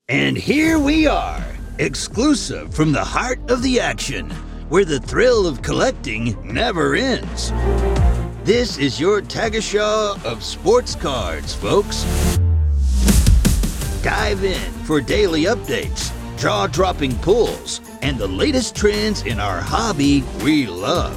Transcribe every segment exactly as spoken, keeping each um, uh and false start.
And here we are, exclusive from the heart of the action, where the thrill of collecting never ends. This is your Tagesschau of sports cards, folks. Dive in for daily updates, jaw-dropping pulls, and the latest trends in our hobby we love.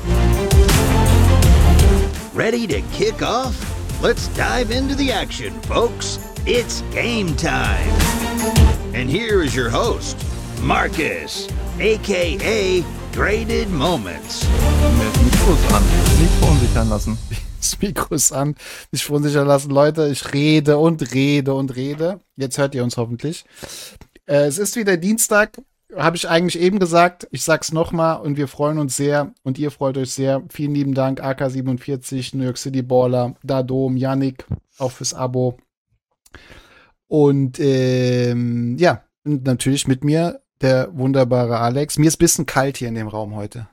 Ready to kick off? Let's dive into the action, folks. It's game time. And here is your host, Marcus, aka Graded Moments. Das Mikro ist an. Nicht verunsichern lassen. Das Mikro ist an. Nicht verunsichern lassen. Leute, ich rede und rede und rede. Jetzt hört ihr uns hoffentlich. Äh, es ist wieder Dienstag. Habe ich eigentlich eben gesagt. Ich sag's nochmal und wir freuen uns sehr und ihr freut euch sehr. Vielen lieben Dank, A K siebenundvierzig, New York City Baller, Dadom, Yannick, auch fürs Abo. Und ähm, ja, und natürlich mit mir der wunderbare Alex. Mir ist ein bisschen kalt hier in dem Raum heute.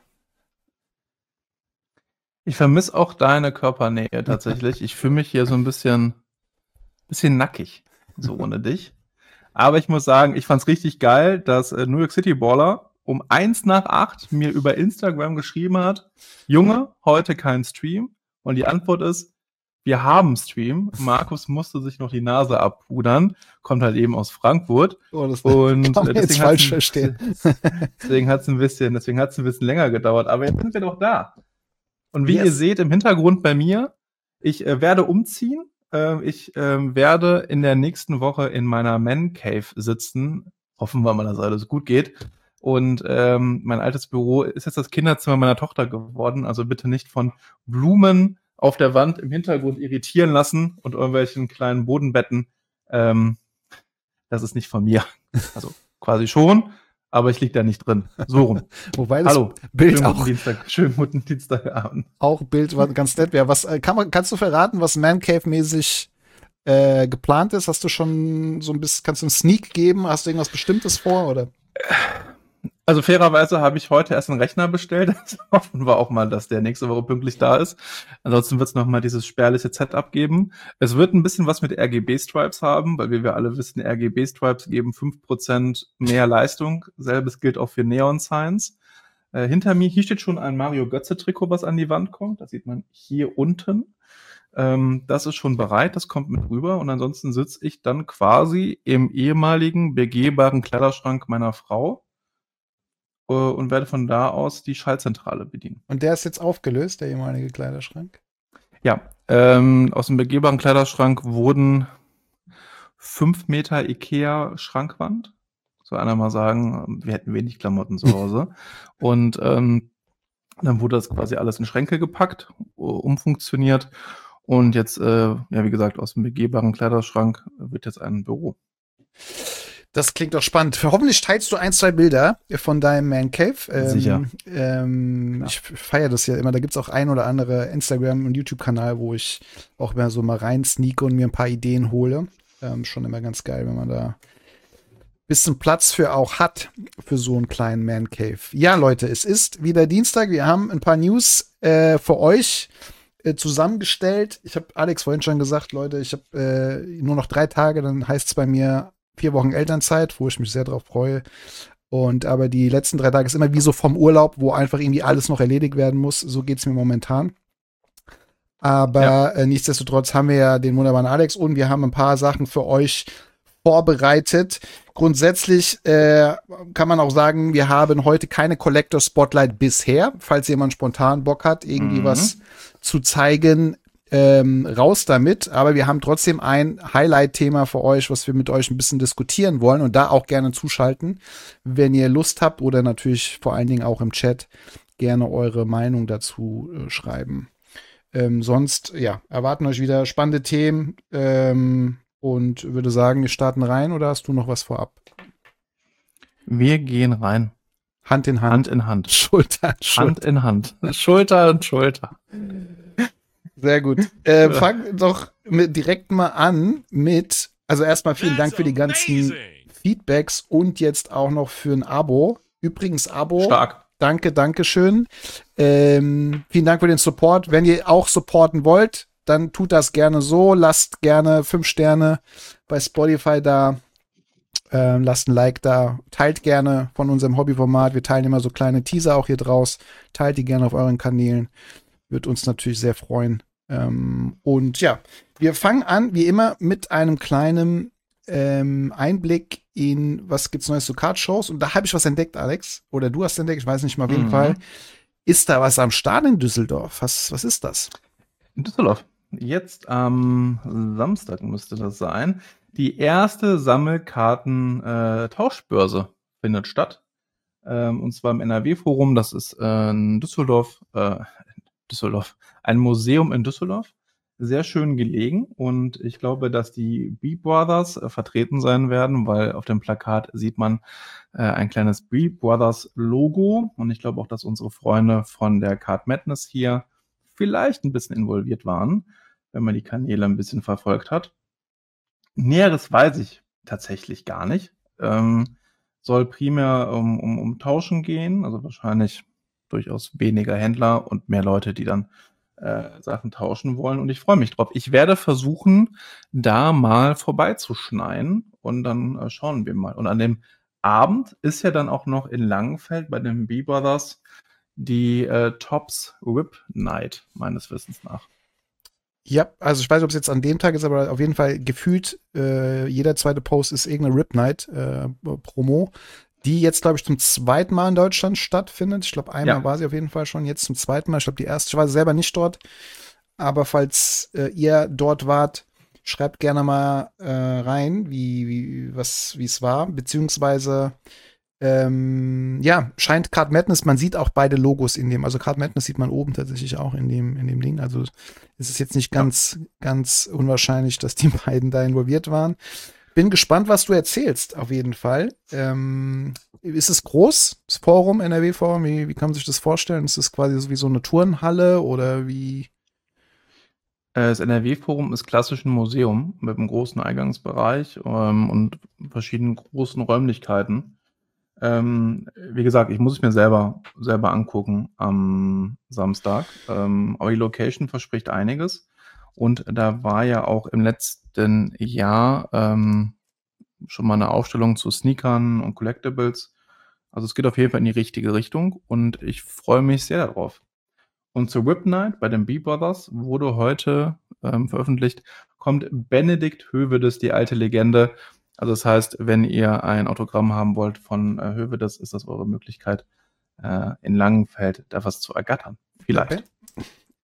Ich vermisse auch deine Körpernähe tatsächlich. Ich fühle mich hier so ein bisschen, bisschen nackig, so ohne dich. Aber ich muss sagen, ich fand's richtig geil, dass äh, New York City Baller um eins nach acht mir über Instagram geschrieben hat, Junge, heute kein Stream. Und die Antwort ist, wir haben Stream. Markus musste sich noch die Nase abpudern, kommt halt eben aus Frankfurt. Oh, das und kann man deswegen jetzt falsch verstehen. Deswegen hat's ein bisschen, deswegen hat's ein bisschen länger gedauert. Aber jetzt sind wir doch da. Und wie Yes. ihr seht im Hintergrund bei mir, ich äh, werde umziehen. Äh, ich äh, werde in der nächsten Woche in meiner Man Cave sitzen. Hoffen wir mal, dass alles gut geht. Und ähm, mein altes Büro ist jetzt das Kinderzimmer meiner Tochter geworden. Also bitte nicht von Blumen auf der Wand im Hintergrund irritieren lassen und irgendwelchen kleinen Bodenbetten. Ähm, das ist nicht von mir. Also quasi schon, aber ich lieg da nicht drin. So rum. Wobei das Hallo. Bild schönen auch, guten Dienstag, schönen guten Dienstagabend. auch Bild war ganz nett wäre. Was äh, kann man, kannst du verraten, was Man Cave mäßig äh, geplant ist? Hast du schon so ein bisschen, kannst du einen Sneak geben? Hast du irgendwas Bestimmtes vor oder? Also fairerweise habe ich heute erst einen Rechner bestellt. Also hoffen wir auch mal, dass der nächste Woche pünktlich da ist. Ansonsten wird es nochmal dieses spärliche Setup geben. Es wird ein bisschen was mit R G B-Stripes haben, weil wie wir alle wissen, R G B-Stripes geben fünf Prozent mehr Leistung. Selbes gilt auch für Neon Signs. Äh, hinter mir, hier steht schon ein Mario Götze-Trikot, was an die Wand kommt. Das sieht man hier unten. Ähm, das ist schon bereit, das kommt mit rüber. Und ansonsten sitze ich dann quasi im ehemaligen begehbaren Kleiderschrank meiner Frau und werde von da aus die Schaltzentrale bedienen. Und der ist jetzt aufgelöst, der ehemalige Kleiderschrank? Ja, ähm, aus dem begehbaren Kleiderschrank wurden fünf Meter Ikea-Schrankwand. Soll einer mal sagen, wir hätten wenig Klamotten zu Hause. Und ähm, dann wurde das quasi alles in Schränke gepackt, umfunktioniert. Und jetzt, äh, ja, wie gesagt, aus dem begehbaren Kleiderschrank wird jetzt ein Büro. Das klingt doch spannend. Hoffentlich teilst du ein, zwei Bilder von deinem Man Cave. Ähm, Sicher. Ähm, Ja. Ich feiere das ja immer. Da gibt's auch ein oder andere Instagram- und YouTube-Kanal, wo ich auch immer so mal rein sneake und mir ein paar Ideen hole. Ähm, schon immer ganz geil, wenn man da ein bisschen Platz für auch hat, für so einen kleinen Man Cave. Ja, Leute, es ist wieder Dienstag. Wir haben ein paar News äh, für euch äh, zusammengestellt. Ich habe Alex vorhin schon gesagt, Leute, ich habe äh, nur noch drei Tage, dann heißt es bei mir vier Wochen Elternzeit, wo ich mich sehr drauf freue. Und aber die letzten drei Tage ist immer wie so vom Urlaub, wo einfach irgendwie alles noch erledigt werden muss. So geht's mir momentan. Aber Ja. äh, nichtsdestotrotz haben wir ja den wunderbaren Alex und wir haben ein paar Sachen für euch vorbereitet. Grundsätzlich äh, kann man auch sagen, wir haben heute keine Collector Spotlight bisher. Falls jemand spontan Bock hat, irgendwie Mhm. was zu zeigen, Ähm, raus damit, aber wir haben trotzdem ein Highlight-Thema für euch, was wir mit euch ein bisschen diskutieren wollen und da auch gerne zuschalten, wenn ihr Lust habt oder natürlich vor allen Dingen auch im Chat gerne eure Meinung dazu äh, schreiben. Ähm, sonst, ja, erwarten euch wieder spannende Themen ähm, und würde sagen, wir starten rein oder hast du noch was vorab? Wir gehen rein. Hand in Hand. Hand in Hand. Schulter an Schulter. Hand in Hand. Schulter an Schulter. Sehr gut. Äh, fang doch mit, direkt mal an mit, also erstmal vielen Dank für die ganzen Feedbacks und jetzt auch noch für ein Abo. Übrigens Abo. Stark. Danke, danke schön. Ähm, vielen Dank für den Support. Wenn ihr auch supporten wollt, dann tut das gerne so. Lasst gerne fünf Sterne bei Spotify da. Äh, lasst ein Like da, teilt gerne von unserem Hobbyformat. Wir teilen immer so kleine Teaser auch hier draus. Teilt die gerne auf euren Kanälen. Wird uns natürlich sehr freuen. Ähm, und ja, wir fangen an, wie immer, mit einem kleinen ähm, Einblick in, was gibt's Neues zu Card-Shows. Und da habe ich was entdeckt, Alex. Oder du hast entdeckt, ich weiß nicht mal auf jeden Mhm. Fall. Ist da was am Start in Düsseldorf? Was, was ist das? In Düsseldorf. Jetzt am Samstag müsste das sein. Die erste Sammelkarten-Tauschbörse findet statt. Ähm, und zwar im N R W-Forum. Das ist äh, in Düsseldorf, äh, Düsseldorf, ein Museum in Düsseldorf. Sehr schön gelegen. Und ich glaube, dass die Bee Brothers äh, vertreten sein werden, weil auf dem Plakat sieht man äh, ein kleines Bee Brothers Logo. Und ich glaube auch, dass unsere Freunde von der Card Madness hier vielleicht ein bisschen involviert waren, wenn man die Kanäle ein bisschen verfolgt hat. Näheres weiß ich tatsächlich gar nicht. Ähm, soll primär um, um, um Tauschen gehen, also wahrscheinlich durchaus weniger Händler und mehr Leute, die dann äh, Sachen tauschen wollen. Und ich freue mich drauf. Ich werde versuchen, da mal vorbeizuschneien und dann äh, schauen wir mal. Und an dem Abend ist ja dann auch noch in Langenfeld bei den Bee Brothers die äh, Tops Whip Night, meines Wissens nach. Ja, also ich weiß nicht, ob es jetzt an dem Tag ist, aber auf jeden Fall gefühlt äh, jeder zweite Post ist irgendeine Rip Night äh, Promo, die jetzt, glaube ich, zum zweiten Mal in Deutschland stattfindet. Ich glaube, einmal Ja. war sie auf jeden Fall schon, jetzt zum zweiten Mal. Ich glaube, die erste, ich war selber nicht dort. Aber falls äh, ihr dort wart, schreibt gerne mal äh, rein, wie, wie, was, wie es war, beziehungsweise Ähm, ja, scheint Card Madness, man sieht auch beide Logos in dem, also Card Madness sieht man oben tatsächlich auch in dem, in dem Ding, also es ist jetzt nicht ganz, ja. ganz unwahrscheinlich, dass die beiden da involviert waren. Bin gespannt, was du erzählst, auf jeden Fall. Ähm, ist es groß, das Forum, N R W-Forum, wie, wie kann man sich das vorstellen? Ist es quasi so wie so eine Turnhalle oder wie? Das N R W-Forum ist klassisch ein Museum mit einem großen Eingangsbereich ähm, und verschiedenen großen Räumlichkeiten. Ähm, wie gesagt, ich muss es mir selber, selber angucken am Samstag. Ähm, aber die Location verspricht einiges. Und da war ja auch im letzten Jahr ähm, schon mal eine Aufstellung zu Sneakern und Collectibles. Also es geht auf jeden Fall in die richtige Richtung und ich freue mich sehr darauf. Und zur Whip Night bei den Bee Brothers wurde heute ähm, veröffentlicht, kommt Benedikt Hövedes, die alte Legende. Also das heißt, wenn ihr ein Autogramm haben wollt von äh, Hövedes, ist das eure Möglichkeit, äh, in Langenfeld da was zu ergattern. Vielleicht. Okay.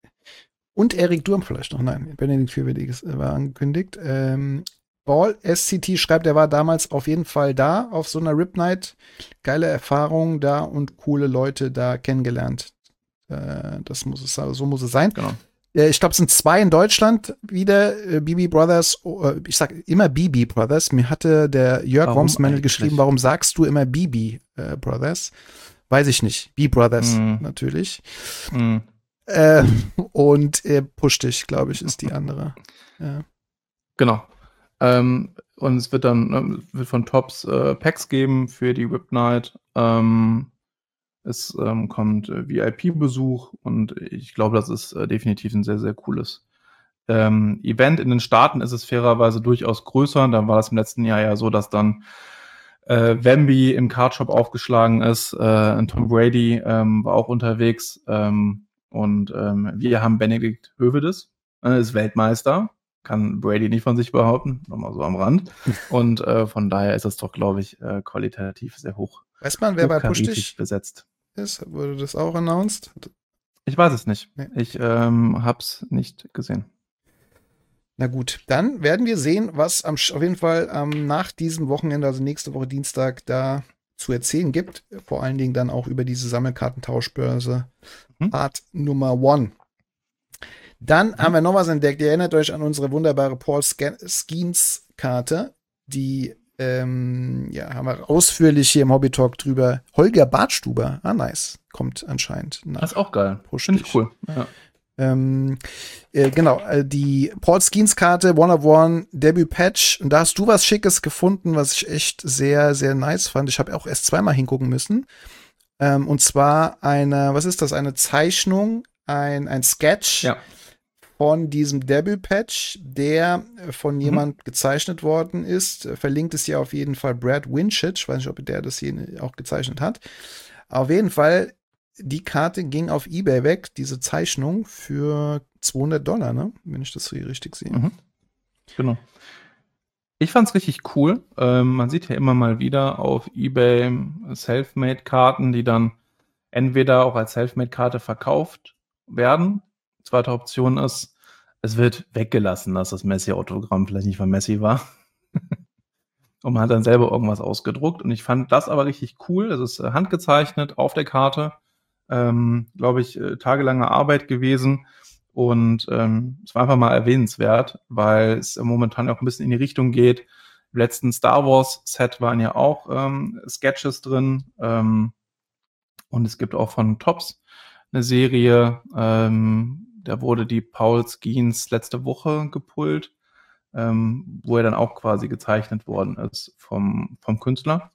Und Erik Durm vielleicht noch. Nein, Benedikt Hövedes war angekündigt. Ähm, Ball S C T schreibt, er war damals auf jeden Fall da auf so einer Rip Night. Geile Erfahrung da und coole Leute da kennengelernt. Äh, das muss es, so muss es sein. Genau. Ich glaube, es sind zwei in Deutschland wieder, äh, B B Brothers. Äh, ich sag immer B B Brothers. Mir hatte der Jörg Warum Romsmendel eigentlich? geschrieben, warum sagst du immer B B äh, Brothers? Weiß ich nicht. B Brothers Mm. natürlich. Mm. Äh, und äh, Push dich, glaube ich, ist die andere. Ja. Genau. Ähm, und es wird dann ne, wird von Tops äh, Packs geben für die Whip Night. Ähm, Es ähm, kommt äh, V I P-Besuch und ich glaube, das ist äh, definitiv ein sehr, sehr cooles ähm, Event. In den Staaten ist es fairerweise durchaus größer. Da war es im letzten Jahr ja so, dass dann äh, Wemby im Cardshop aufgeschlagen ist. Äh, und Tom Brady ähm, war auch unterwegs. Ähm, und ähm, wir haben Benedikt Hövedes, äh, ist Weltmeister. Kann Brady nicht von sich behaupten, nochmal so am Rand. Und äh, von daher ist es doch, glaube ich, äh, qualitativ sehr hoch. Weiß man, wer bei Push hochkarätig dich besetzt. ist? Wurde das auch announced? Ich weiß es nicht. Nee. Ich ähm, hab's nicht gesehen. Na gut, dann werden wir sehen, was am, auf jeden Fall ähm, nach diesem Wochenende, also nächste Woche Dienstag, da zu erzählen gibt. Vor allen Dingen dann auch über diese Sammelkartentauschbörse Mhm. Part Nummer One. Dann Mhm. haben wir noch was entdeckt. Ihr erinnert euch an unsere wunderbare Paul Skeens-Karte, die ähm, ja, haben wir ausführlich hier im Hobby Talk drüber. Holger Bartstuber, ah nice, kommt anscheinend nach. Das ist auch geil. Push Finde ich dich. cool. Ja. Ähm, äh, genau, äh, die Paul Skeens-Karte, One of One, Debut Patch. Und da hast du was Schickes gefunden, was ich echt sehr, sehr nice fand. Ich habe auch erst zweimal hingucken müssen. Ähm, und zwar eine, was ist das? Eine Zeichnung, ein, ein Sketch Ja. von diesem Debut-Patch, der von jemand mhm. gezeichnet worden ist. Verlinkt ist ja auf jeden Fall Brad Winchett. Ich weiß nicht, ob der das hier auch gezeichnet hat. Auf jeden Fall, die Karte ging auf eBay weg, diese Zeichnung, für zweihundert Dollar, ne? Wenn ich das hier richtig sehe. Mhm. Genau. Ich fand's richtig cool. Ähm, man sieht ja immer mal wieder auf eBay Selfmade-Karten, die dann entweder auch als Selfmade-Karte verkauft werden. Zweite Option ist, es wird weggelassen, dass das Messi-Autogramm vielleicht nicht von Messi war. Und man hat dann selber irgendwas ausgedruckt. Und ich fand das aber richtig cool. Es ist handgezeichnet auf der Karte. Ähm, glaube ich, äh, tagelange Arbeit gewesen. Und ähm, es war einfach mal erwähnenswert, weil es momentan auch ein bisschen in die Richtung geht. Im letzten Star Wars Set waren ja auch ähm, Sketches drin. Ähm, und es gibt auch von Topps eine Serie, ähm, da wurde die Paul Skeens letzte Woche gepullt, ähm, wo er dann auch quasi gezeichnet worden ist vom, vom Künstler.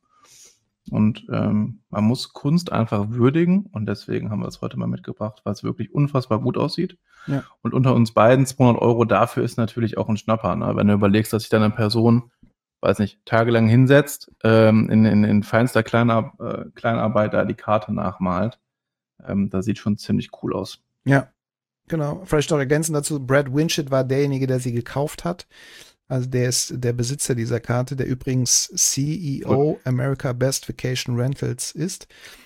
Und ähm, man muss Kunst einfach würdigen und deswegen haben wir es heute mal mitgebracht, weil es wirklich unfassbar gut aussieht. Ja. Und unter uns beiden zweihundert Euro dafür ist natürlich auch ein Schnapper. Ne? Wenn du überlegst, dass sich dann eine Person, weiß nicht, tagelang hinsetzt, ähm, in, in, in feinster Kleinar- äh, Kleinarbeit da die Karte nachmalt, ähm, das sieht schon ziemlich cool aus. Ja, genau. Vielleicht noch ergänzen dazu, Brad Winchett war derjenige, der sie gekauft hat. Also der ist der Besitzer dieser Karte, der übrigens C E O Gut. America Best Vacation Rentals ist.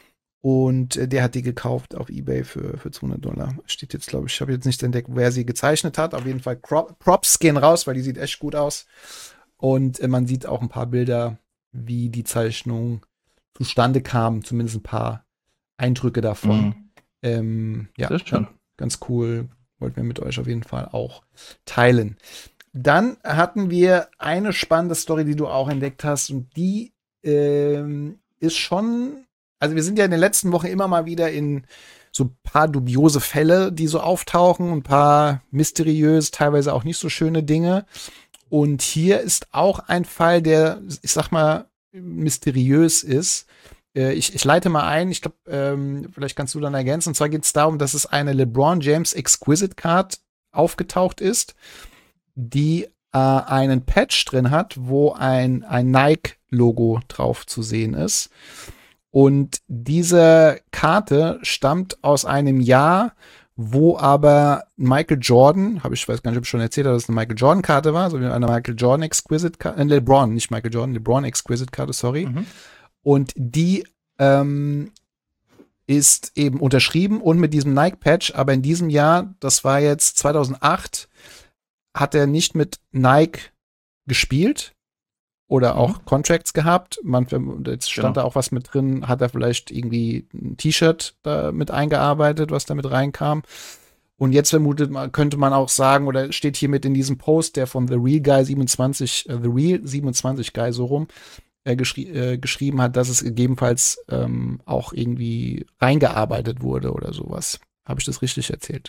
Und äh, der hat die gekauft auf eBay für, für zweihundert Dollar. Steht jetzt, glaube ich, ich habe jetzt nicht entdeckt, wer sie gezeichnet hat. Auf jeden Fall Crop, Props gehen raus, weil die sieht echt gut aus. Und äh, man sieht auch ein paar Bilder, wie die Zeichnung zustande kam. Zumindest ein paar Eindrücke davon. Mhm. Ähm, ja, das ist schön. Ganz cool. Wollten wir mit euch auf jeden Fall auch teilen. Dann hatten wir eine spannende Story, die du auch entdeckt hast. Und die ähm, ist schon, also wir sind ja in den letzten Wochen immer mal wieder in so ein paar dubiose Fälle, die so auftauchen. Ein paar mysteriös, teilweise auch nicht so schöne Dinge. Und hier ist auch ein Fall, der, ich sag mal, mysteriös ist. Äh, ich, ich leite mal ein, ich glaube, ähm, vielleicht kannst du dann ergänzen. Und zwar geht es darum, dass es eine LeBron James Exquisite Card aufgetaucht ist, die äh, einen Patch drin hat, wo ein, ein Nike-Logo drauf zu sehen ist. Und diese Karte stammt aus einem Jahr, wo aber Michael Jordan, habe ich weiß gar nicht, ob ich schon erzählt habe, dass es eine Michael Jordan-Karte war, sondern eine Michael Jordan Exquisite-Karte, äh, LeBron, nicht Michael Jordan, LeBron Exquisite-Karte, sorry. Mhm. Und die ähm, ist eben unterschrieben und mit diesem Nike-Patch, aber in diesem Jahr, das war jetzt zweitausendacht, hat er nicht mit Nike gespielt oder auch mhm. Contracts gehabt. Man, jetzt stand genau. da auch was mit drin, hat er vielleicht irgendwie ein T-Shirt da mit eingearbeitet, was da mit reinkam. Und jetzt vermutet man, könnte man auch sagen, oder steht hier mit in diesem Post, der von The Real Guy siebenundzwanzig, äh, The Real siebenundzwanzig Guy so rum, äh, geschri- äh, geschrieben hat, dass es gegebenenfalls ähm, auch irgendwie reingearbeitet wurde oder sowas. Habe ich das richtig erzählt?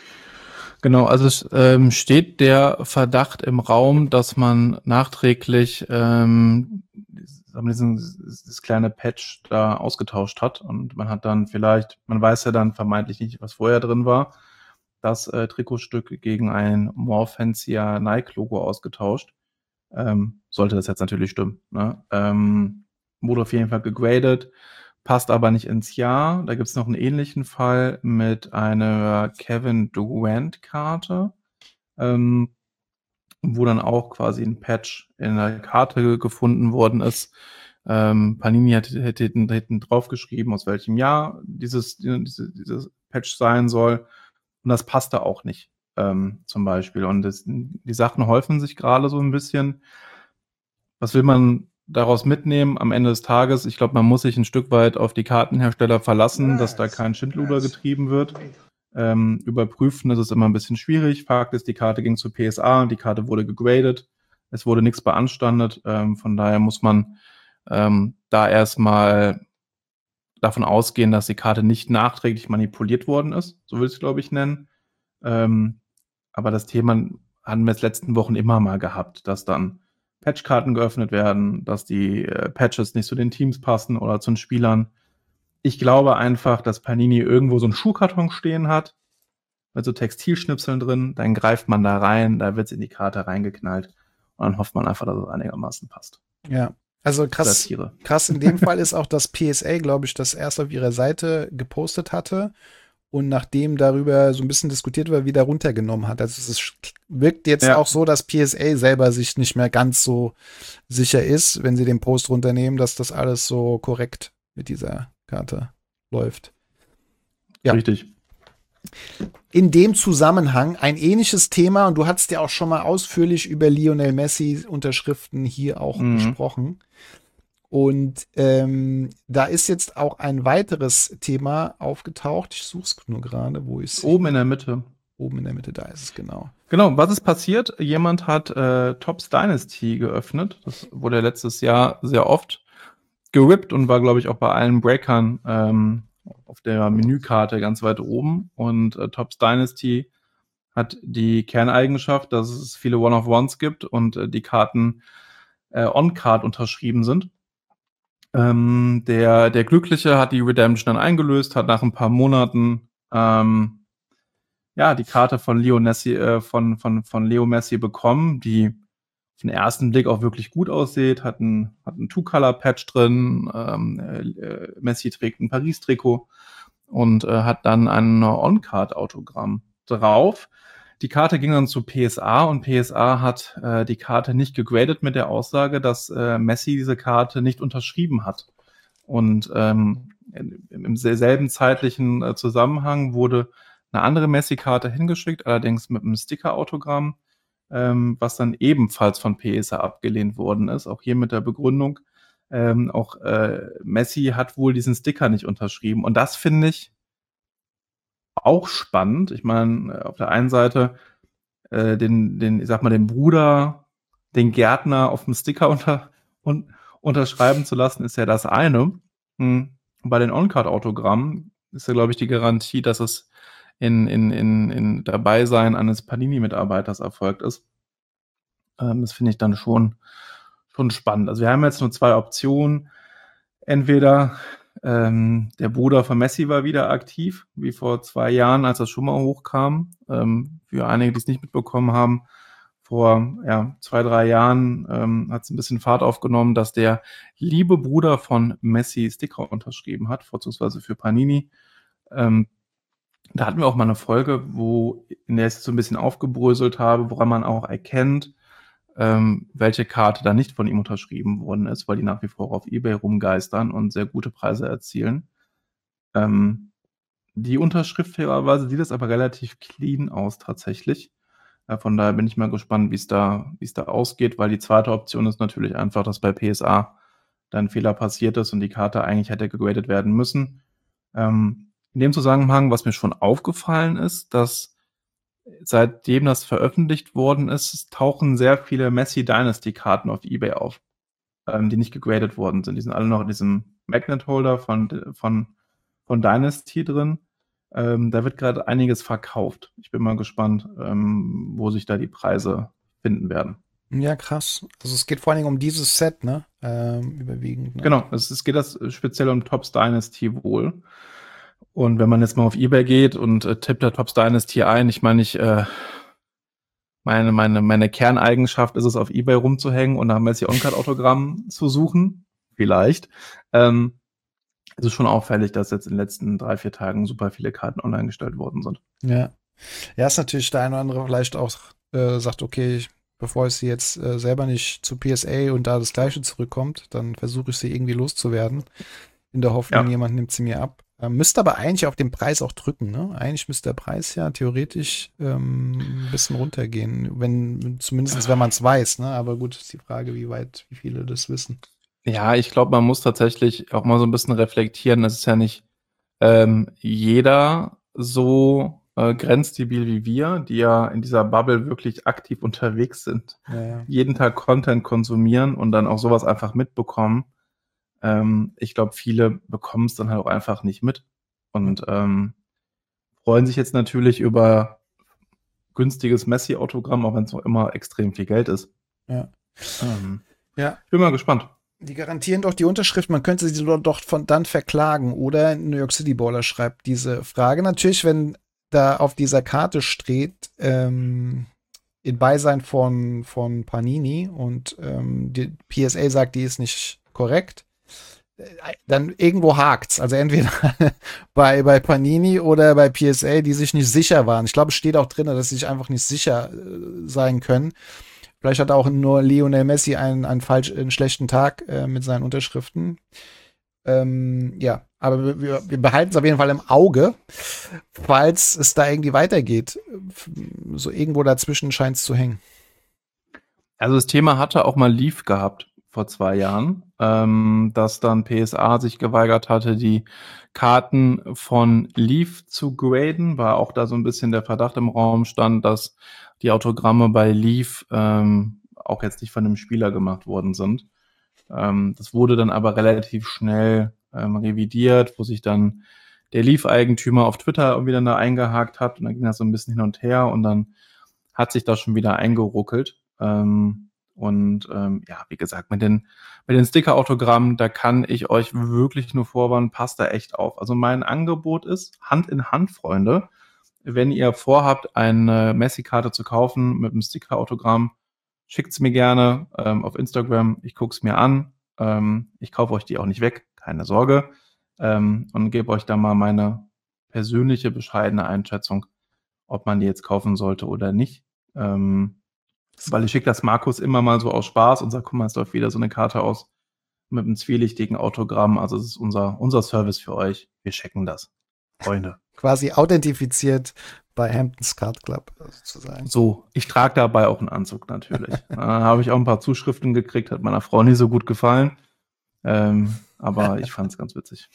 Genau, also es ähm, steht der Verdacht im Raum, dass man nachträglich ähm, diesen, dieses kleine Patch da ausgetauscht hat und man hat dann vielleicht, man weiß ja dann vermeintlich nicht, was vorher drin war, das äh, Trikotstück gegen ein more fancier Nike-Logo ausgetauscht. Ähm, sollte das jetzt natürlich stimmen. Ne? Ähm, wurde auf jeden Fall gegradet. Passt aber nicht ins Jahr. Da gibt es noch einen ähnlichen Fall mit einer Kevin Durant-Karte, ähm, wo dann auch quasi ein Patch in der Karte gefunden worden ist. Ähm, Panini hätte hinten, hinten draufgeschrieben, aus welchem Jahr dieses, diese, dieses Patch sein soll. Und das passte auch nicht, ähm, zum Beispiel. Und das, die Sachen häufen sich gerade so ein bisschen. Was will man daraus mitnehmen am Ende des Tages? Ich glaube, man muss sich ein Stück weit auf die Kartenhersteller verlassen, nice. dass da kein Schindluder nice. getrieben wird. Ähm, überprüfen ist es immer ein bisschen schwierig. Fakt ist, die Karte ging zu P S A und die Karte wurde gegradet. Es wurde nichts beanstandet. Ähm, von daher muss man ähm, da erstmal davon ausgehen, dass die Karte nicht nachträglich manipuliert worden ist. So will ich es, glaube ich, nennen. Ähm, aber das Thema haben wir jetzt letzten Wochen immer mal gehabt, dass dann Patchkarten geöffnet werden, dass die äh, Patches nicht zu den Teams passen oder zu den Spielern. Ich glaube einfach, dass Panini irgendwo so einen Schuhkarton stehen hat, mit so Textilschnipseln drin, dann greift man da rein, da wird's in die Karte reingeknallt und dann hofft man einfach, dass es einigermaßen passt. Ja, also krass, Satire. krass in dem Fall ist auch, dass P S A, glaube ich, das erst auf ihrer Seite gepostet hatte und nachdem darüber so ein bisschen diskutiert war, wieder runtergenommen hat. Also es ist, wirkt jetzt Ja. auch so, dass P S A selber sich nicht mehr ganz so sicher ist, wenn sie den Post runternehmen, dass das alles so korrekt mit dieser Karte läuft. Ja. Richtig. In dem Zusammenhang ein ähnliches Thema, und du hast ja auch schon mal ausführlich über Lionel Messi Unterschriften hier auch Mhm. gesprochen. Und ähm, da ist jetzt auch ein weiteres Thema aufgetaucht. Ich suche es nur gerade, wo ist Oben in der Mitte. Oben in der Mitte, da ist es genau. Genau, was ist passiert? Jemand hat äh, Topps Dynasty geöffnet. Das wurde letztes Jahr sehr oft gerippt und war, glaube ich, auch bei allen Breakern ähm, auf der Menükarte ganz weit oben. Und äh, Topps Dynasty hat die Kerneigenschaft, dass es viele One-of-Ones gibt und äh, die Karten äh, on-Card unterschrieben sind. Ähm, der, der Glückliche hat die Redemption dann eingelöst, hat nach ein paar Monaten ähm, ja, die Karte von Leo Messi, äh, von, von, von Leo Messi bekommen, die auf den ersten Blick auch wirklich gut aussieht, hat ein, hat ein Two-Color-Patch drin, ähm, äh, Messi trägt ein Paris-Trikot und äh, hat dann ein On-Card-Autogramm drauf. Die Karte ging dann zu P S A und P S A hat äh, die Karte nicht gegradet mit der Aussage, dass äh, Messi diese Karte nicht unterschrieben hat. Und ähm, im selben zeitlichen äh, Zusammenhang wurde eine andere Messi-Karte hingeschickt, allerdings mit einem Sticker-Autogramm, ähm, was dann ebenfalls von P S A abgelehnt worden ist. Auch hier mit der Begründung, ähm, auch äh, Messi hat wohl diesen Sticker nicht unterschrieben. Und das finde ich auch spannend. Ich meine, auf der einen Seite äh, den, den, ich sag mal, den Bruder, den Gärtner auf dem Sticker unter, un, unterschreiben zu lassen, ist ja das eine. Hm. Bei den On-Card-Autogrammen ist ja, glaube ich, die Garantie, dass es in, in, in, in Dabeisein eines Panini-Mitarbeiters erfolgt ist. Ähm, das finde ich dann schon, schon spannend. Also wir haben jetzt nur zwei Optionen. Entweder ähm, der Bruder von Messi war wieder aktiv, wie vor zwei Jahren, als das schon mal hochkam. Ähm, für einige, die es nicht mitbekommen haben, vor ja, zwei, drei Jahren ähm, hat es ein bisschen Fahrt aufgenommen, dass der liebe Bruder von Messi Sticker unterschrieben hat, vorzugsweise für Panini. Ähm, da hatten wir auch mal eine Folge, wo in der ich so ein bisschen aufgebröselt habe, woran man auch erkennt, ähm, welche Karte da nicht von ihm unterschrieben worden ist, weil die nach wie vor auf eBay rumgeistern und sehr gute Preise erzielen. Ähm, die Unterschrift fairerweise sieht es aber relativ clean aus tatsächlich. Äh, von daher bin ich mal gespannt, wie es da, wie es da ausgeht, weil die zweite Option ist natürlich einfach, dass bei P S A da ein Fehler passiert ist und die Karte eigentlich hätte gegradet werden müssen. Ähm, in dem Zusammenhang, was mir schon aufgefallen ist, dass seitdem das veröffentlicht worden ist, tauchen sehr viele Messi Dynasty Karten auf eBay auf, ähm, die nicht gegradet worden sind. Die sind alle noch in diesem Magnet Holder von, von, von Dynasty drin. Ähm, da wird gerade einiges verkauft. Ich bin mal gespannt, ähm, wo sich da die Preise finden werden. Ja, krass. Also es geht vor allen Dingen um dieses Set, ne? Ähm, überwiegend. Ne? Genau, es, es geht das speziell um Topps Dynasty wohl. Und wenn man jetzt mal auf eBay geht und äh, tippt da Topps Dynasty ein, ich meine, ich, äh, meine, meine, meine Kerneigenschaft ist es, auf eBay rumzuhängen und nach Messi On-Card-Autogramm zu suchen. Vielleicht. Ähm, es ist schon auffällig, dass jetzt in den letzten drei, vier Tagen super viele Karten online gestellt worden sind. Ja. Ja, ist natürlich der eine oder andere vielleicht auch äh, sagt, okay, ich, bevor ich sie jetzt äh, selber nicht zu P S A und da das Gleiche zurückkommt, dann versuche ich sie irgendwie loszuwerden. In der Hoffnung, Ja. jemand nimmt sie mir ab. Ähm, müsste aber eigentlich auf den Preis auch drücken, ne? Eigentlich müsste der Preis ja theoretisch ähm, ein bisschen runtergehen, wenn, zumindest wenn man es weiß, ne? Aber gut, ist die Frage, wie weit, wie viele das wissen. Ja, ich glaube, man muss tatsächlich auch mal so ein bisschen reflektieren. Es ist ja nicht ähm, jeder so äh, grenzdebil wie wir, die ja in dieser Bubble wirklich aktiv unterwegs sind, Ja, ja. jeden Tag Content konsumieren und dann auch sowas einfach mitbekommen. Ähm, ich glaube, viele bekommen es dann halt auch einfach nicht mit und ähm, freuen sich jetzt natürlich über günstiges Messi-Autogramm, auch wenn es noch immer extrem viel Geld ist. Ja. Ähm, Ja. ich bin mal gespannt. Die garantieren doch die Unterschrift, man könnte sie doch von dann verklagen. Oder New York City Baller schreibt diese Frage. Natürlich, wenn da auf dieser Karte steht, ähm, in Beisein von, von Panini und ähm, die P S A sagt, die ist nicht korrekt, dann irgendwo hakt's. Also entweder bei, bei Panini oder bei P S A, die sich nicht sicher waren. Ich glaube, es steht auch drin, dass sie sich einfach nicht sicher äh, sein können. Vielleicht hat auch nur Lionel Messi einen, einen, falsch, einen schlechten Tag äh, mit seinen Unterschriften. Ähm, ja, aber wir, wir behalten es auf jeden Fall im Auge, falls es da irgendwie weitergeht. So irgendwo dazwischen scheint es zu hängen. Also das Thema hatte auch mal Leaf gehabt vor zwei Jahren, ähm, dass dann P S A sich geweigert hatte, die Karten von Leaf zu graden, weil auch da so ein bisschen der Verdacht im Raum stand, dass die Autogramme bei Leaf ähm, auch jetzt nicht von einem Spieler gemacht worden sind. Ähm, das wurde dann aber relativ schnell ähm, revidiert, wo sich dann der Leaf-Eigentümer auf Twitter irgendwie dann da eingehakt hat und dann ging das so ein bisschen hin und her und dann hat sich das schon wieder eingeruckelt. Ähm, und ähm, ja, wie gesagt, mit den, mit den Sticker-Autogrammen, da kann ich euch wirklich nur vorwarnen, passt da echt auf. Also mein Angebot ist, Hand in Hand, Freunde, wenn ihr vorhabt, eine Messi-Karte zu kaufen mit einem Sticker-Autogramm, schickt's mir gerne ähm, auf Instagram, ich guck's mir an, ähm, ich kaufe euch die auch nicht weg, keine Sorge, ähm, und gebe euch da mal meine persönliche, bescheidene Einschätzung, ob man die jetzt kaufen sollte oder nicht. Ähm, weil ich schicke das Markus immer mal so aus Spaß und sage, guck mal, es läuft wieder so eine Karte aus mit einem zwielichtigen Autogramm. Also es ist unser, unser Service für euch. Wir checken das, Freunde. Quasi authentifiziert bei Hamptons Card Club sozusagen. So, ich trage dabei auch einen Anzug natürlich. Da habe ich auch ein paar Zuschriften gekriegt, hat meiner Frau nicht so gut gefallen. Ähm, aber ich fand es ganz witzig.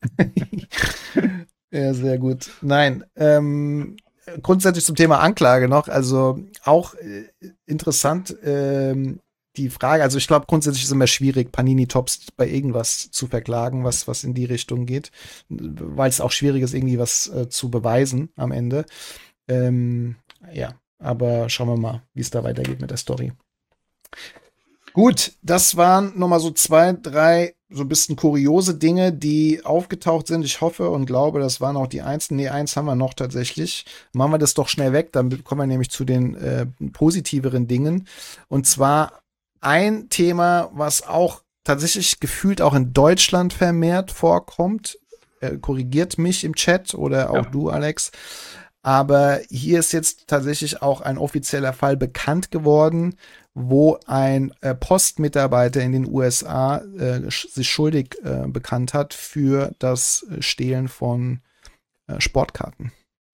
Ja, sehr gut. Nein, ähm, grundsätzlich zum Thema Anklage noch, also auch äh, interessant ähm, die Frage, also ich glaube grundsätzlich ist es immer schwierig, Panini-Tops bei irgendwas zu verklagen, was, was in die Richtung geht, weil es auch schwierig ist, irgendwie was äh, zu beweisen am Ende. Ähm, ja, aber schauen wir mal, wie es da weitergeht mit der Story. Gut, das waren nochmal so zwei, drei so ein bisschen kuriose Dinge, die aufgetaucht sind. Ich hoffe und glaube, das waren auch die einzelnen. Nee, eins haben wir noch tatsächlich. Machen wir das doch schnell weg, dann kommen wir nämlich zu den äh, positiveren Dingen. Und zwar ein Thema, was auch tatsächlich gefühlt auch in Deutschland vermehrt vorkommt. Äh, korrigiert mich im Chat oder auch ja. Du, Alex. Aber hier ist jetzt tatsächlich auch ein offizieller Fall bekannt geworden, wo ein äh, Postmitarbeiter in den U S A äh, sch- sich schuldig äh, bekannt hat für das Stehlen von äh, Sportkarten.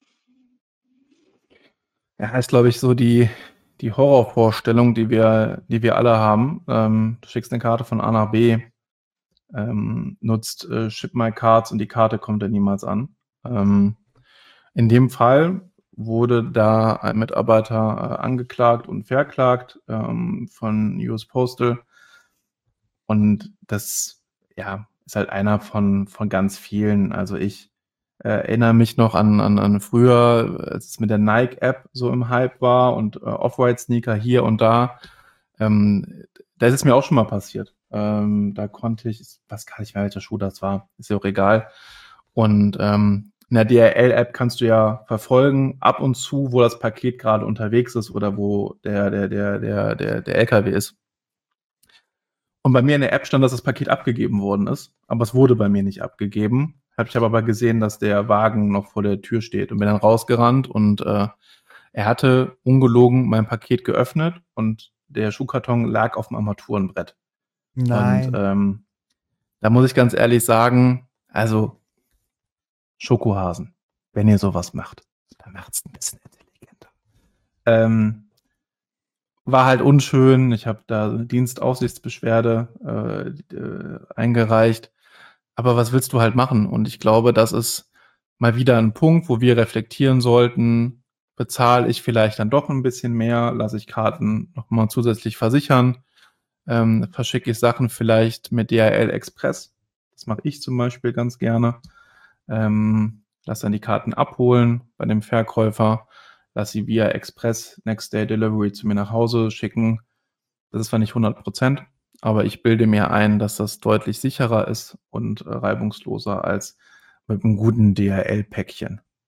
Ja, ist, glaube ich, so die, die Horrorvorstellung, die wir, die wir alle haben. Ähm, du schickst eine Karte von A nach B, ähm, nutzt äh, Ship My Cards und die Karte kommt dann niemals an. Ähm, in dem Fall wurde da ein Mitarbeiter äh, angeklagt und verklagt ähm, von U S Postal. Und das ja, ist halt einer von, von ganz vielen. Also ich äh, erinnere mich noch an, an, an früher, als es mit der Nike-App so im Hype war und äh, Off-White-Sneaker hier und da. Ähm, da ist es mir auch schon mal passiert. Ähm, da konnte ich, ich weiß gar nicht mehr, welcher Schuh das war, ist ja auch egal. Und ähm, in der D H L-App kannst du ja verfolgen, ab und zu, wo das Paket gerade unterwegs ist oder wo der, der, der, der, der, der L K W ist. Und bei mir in der App stand, dass das Paket abgegeben worden ist, aber es wurde bei mir nicht abgegeben. Hab ich habe aber gesehen, dass der Wagen noch vor der Tür steht und bin dann rausgerannt und äh, er hatte ungelogen mein Paket geöffnet und der Schuhkarton lag auf dem Armaturenbrett. Nein. Und ähm, da muss ich ganz ehrlich sagen, also Schokohasen, wenn ihr sowas macht, dann macht's ein bisschen intelligenter. Ähm, war halt unschön. Ich habe da eine Dienstaufsichtsbeschwerde äh, äh, eingereicht. Aber was willst du halt machen? Und ich glaube, das ist mal wieder ein Punkt, wo wir reflektieren sollten. Bezahle ich vielleicht dann doch ein bisschen mehr? Lasse ich Karten nochmal zusätzlich versichern? Ähm, verschicke ich Sachen vielleicht mit D H L Express? Das mache ich zum Beispiel ganz gerne. Ähm, lass dann die Karten abholen bei dem Verkäufer, lass sie via Express Next Day Delivery zu mir nach Hause schicken. Das ist zwar nicht hundert Prozent, aber ich bilde mir ein, dass das deutlich sicherer ist und äh, reibungsloser als mit einem guten D H L-Päckchen.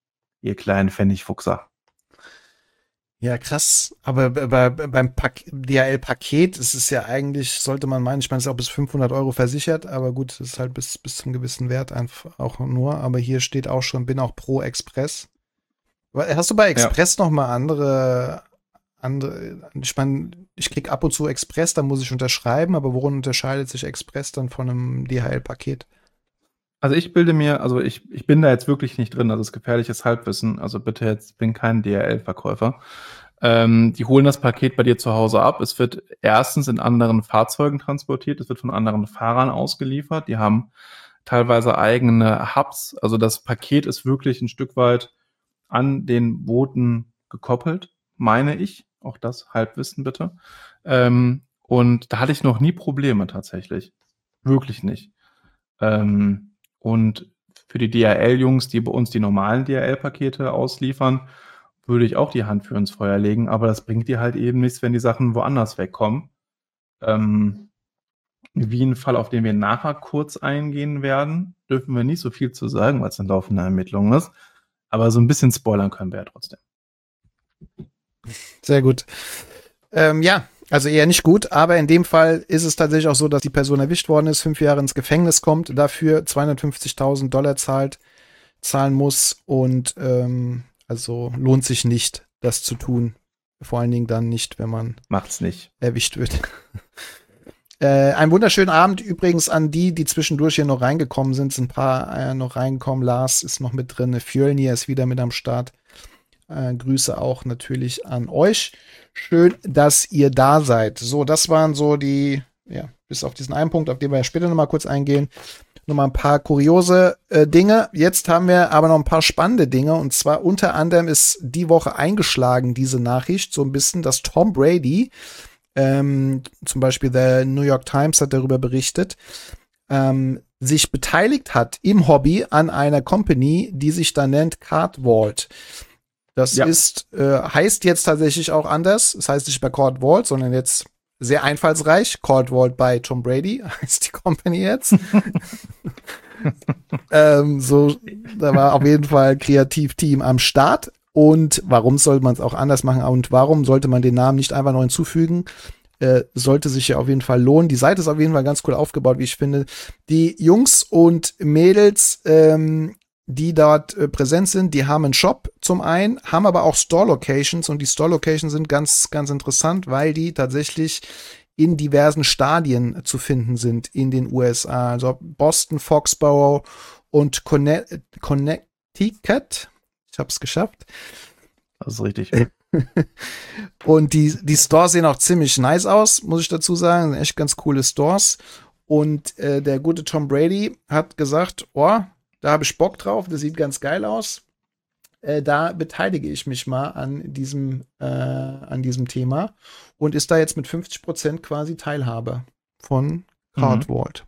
ihr kleinen Pfennigfuchser. Ja, krass. Aber bei, beim Pak- D H L-Paket ist es ja eigentlich, sollte man meinen, ich meine, es ist auch bis fünfhundert Euro versichert, aber gut, es ist halt bis, bis zum gewissen Wert einfach auch nur. Aber hier steht auch schon, bin auch pro Express. Hast du bei Express ja. noch mal andere, andere, ich meine, ich krieg ab und zu Express, da muss ich unterschreiben, aber worin unterscheidet sich Express dann von einem D H L-Paket? Also ich bilde mir, also ich, ich bin da jetzt wirklich nicht drin, also es ist gefährliches Halbwissen, also bitte jetzt, ich bin kein D H L-Verkäufer. Ähm, die holen das Paket bei dir zu Hause ab. Es wird erstens in anderen Fahrzeugen transportiert, es wird von anderen Fahrern ausgeliefert, die haben teilweise eigene Hubs, also das Paket ist wirklich ein Stück weit an den Booten gekoppelt, meine ich, auch das Halbwissen bitte. Ähm, und da hatte ich noch nie Probleme tatsächlich, wirklich nicht. Ähm, Und für die D H L-Jungs, die bei uns die normalen D H L-Pakete ausliefern, würde ich auch die Hand für ins Feuer legen. Aber das bringt dir halt eben nichts, wenn die Sachen woanders wegkommen. Ähm, wie ein Fall, auf den wir nachher kurz eingehen werden, dürfen wir nicht so viel zu sagen, weil es eine laufende Ermittlung ist. Aber so ein bisschen spoilern können wir ja trotzdem. Sehr gut. Ähm, ja, also eher nicht gut, aber in dem Fall ist es tatsächlich auch so, dass die Person erwischt worden ist, fünf Jahre ins Gefängnis kommt, dafür zweihundertfünfzigtausend Dollar zahlt, zahlen muss und ähm, also lohnt sich nicht, das zu tun. Vor allen Dingen dann nicht, wenn man Macht's nicht. erwischt wird. äh, einen wunderschönen Abend übrigens an die, die zwischendurch hier noch reingekommen sind. Sind ein paar äh, noch reingekommen. Lars ist noch mit drin. Fjölnir ist wieder mit am Start. Äh, Grüße auch natürlich an euch. Schön, dass ihr da seid. So, das waren so die, ja, bis auf diesen einen Punkt, auf den wir ja später nochmal kurz eingehen, nochmal ein paar kuriose äh, Dinge. Jetzt haben wir aber noch ein paar spannende Dinge. Und zwar unter anderem ist die Woche eingeschlagen, diese Nachricht, so ein bisschen, dass Tom Brady, ähm, zum Beispiel der New York Times hat darüber berichtet, ähm, sich beteiligt hat im Hobby an einer Company, die sich da nennt Card Vault. Das ja. ist, äh, heißt jetzt tatsächlich auch anders. Es heißt nicht mehr Card Vault, sondern jetzt sehr einfallsreich. Card Vault by Tom Brady heißt die Company jetzt. ähm, so, da war auf jeden Fall Kreativteam am Start. Und warum sollte man es auch anders machen? Und warum sollte man den Namen nicht einfach noch hinzufügen? Äh, sollte sich ja auf jeden Fall lohnen. Die Seite ist auf jeden Fall ganz cool aufgebaut, wie ich finde. Die Jungs und Mädels, ähm, die dort äh, präsent sind, die haben einen Shop zum einen, haben aber auch Store-Locations und die Store-Locations sind ganz, ganz interessant, weil die tatsächlich in diversen Stadien zu finden sind in den U S A. Also Boston, Foxborough und Conne- Connecticut. Ich hab's geschafft. Das ist richtig. Und die, die Stores sehen auch ziemlich nice aus, muss ich dazu sagen. Sind echt ganz coole Stores. Und äh, der gute Tom Brady hat gesagt, oh, da habe ich Bock drauf, das sieht ganz geil aus. Äh, da beteilige ich mich mal an diesem, äh, an diesem Thema und ist da jetzt mit fünfzig Prozent quasi Teilhaber von Card Vault.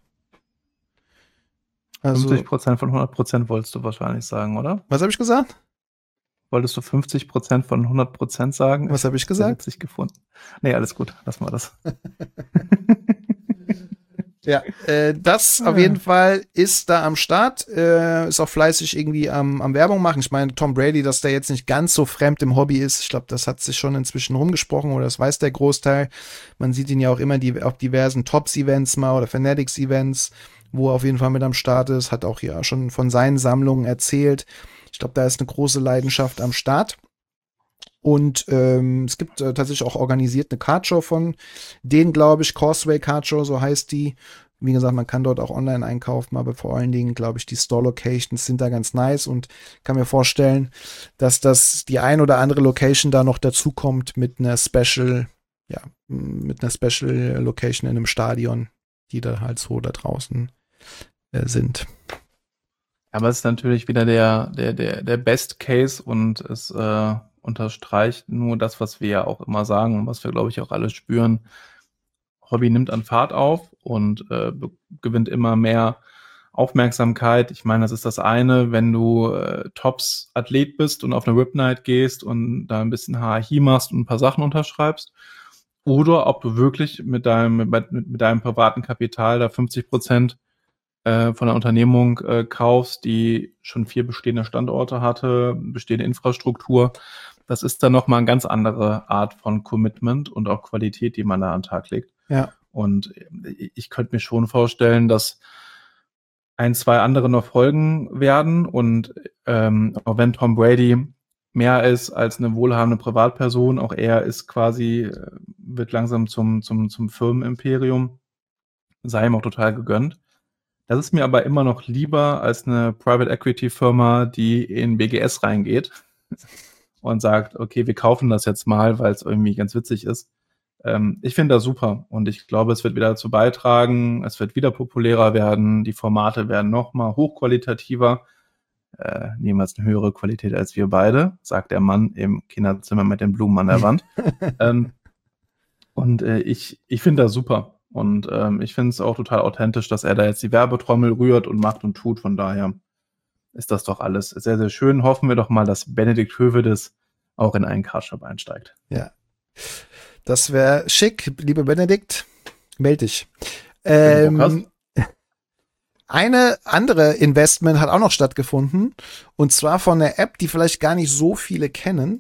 Mhm. Also, fünfzig Prozent von hundert Prozent wolltest du wahrscheinlich sagen, oder? Was habe ich gesagt? Wolltest du fünfzig Prozent von hundert Prozent sagen? Was habe ich gesagt? Sich gefunden. Nee, alles gut, lass mal das. Ja, äh, das ja. auf jeden Fall ist da am Start, äh, ist auch fleißig irgendwie am, am Werbung machen. Ich meine, Tom Brady, dass der jetzt nicht ganz so fremd im Hobby ist, ich glaube, das hat sich schon inzwischen rumgesprochen oder das weiß der Großteil. Man sieht ihn ja auch immer die, auf diversen Tops-Events mal oder Fanatics-Events, wo er auf jeden Fall mit am Start ist, hat auch ja schon von seinen Sammlungen erzählt. Ich glaube, da ist eine große Leidenschaft am Start. Und ähm, es gibt äh, tatsächlich auch organisiert eine Cardshow von denen, glaube ich, Causeway Cardshow, so heißt die. Wie gesagt, man kann dort auch online einkaufen, aber vor allen Dingen, glaube ich, die Store-Locations sind da ganz nice und kann mir vorstellen, dass das die ein oder andere Location da noch dazukommt mit einer Special, ja, mit einer Special Location in einem Stadion, die da halt so da draußen äh, sind. Aber es ist natürlich wieder der, der, der, der Best Case und es äh unterstreicht nur das, was wir ja auch immer sagen und was wir, glaube ich, auch alle spüren. Hobby nimmt an Fahrt auf und äh, gewinnt immer mehr Aufmerksamkeit. Ich meine, das ist das eine, wenn du äh, Tops-Athlet bist und auf eine Rip Night gehst und da ein bisschen Hierarchie machst und ein paar Sachen unterschreibst. Oder ob du wirklich mit deinem, mit, mit deinem privaten Kapital da fünfzig Prozent äh, von einer Unternehmung äh, kaufst, die schon vier bestehende Standorte hatte, bestehende Infrastruktur. Das ist dann nochmal eine ganz andere Art von Commitment und auch Qualität, die man da an den Tag legt. Ja. Und ich könnte mir schon vorstellen, dass ein, zwei andere noch folgen werden. Und ähm, auch wenn Tom Brady mehr ist als eine wohlhabende Privatperson, auch er ist quasi, wird langsam zum, zum, zum Firmenimperium, sei ihm auch total gegönnt. Das ist mir aber immer noch lieber als eine Private Equity Firma, die in B G S reingeht und sagt, okay, wir kaufen das jetzt mal, weil es irgendwie ganz witzig ist. Ähm, ich finde das super und ich glaube, es wird wieder dazu beitragen, es wird wieder populärer werden, die Formate werden noch mal hochqualitativer, äh, niemals eine höhere Qualität als wir beide, sagt der Mann im Kinderzimmer mit den Blumen an der Wand. ähm, und äh, ich, ich finde das super. Und ähm, ich finde es auch total authentisch, dass er da jetzt die Werbetrommel rührt und macht und tut. Von daher ist das doch alles sehr, sehr schön. Hoffen wir doch mal, dass Benedikt Hövedes auch in einen Cardshop einsteigt. Ja, das wäre schick. Liebe Benedikt, melde dich. Ähm, eine andere Investment hat auch noch stattgefunden. Und zwar von einer App, die vielleicht gar nicht so viele kennen,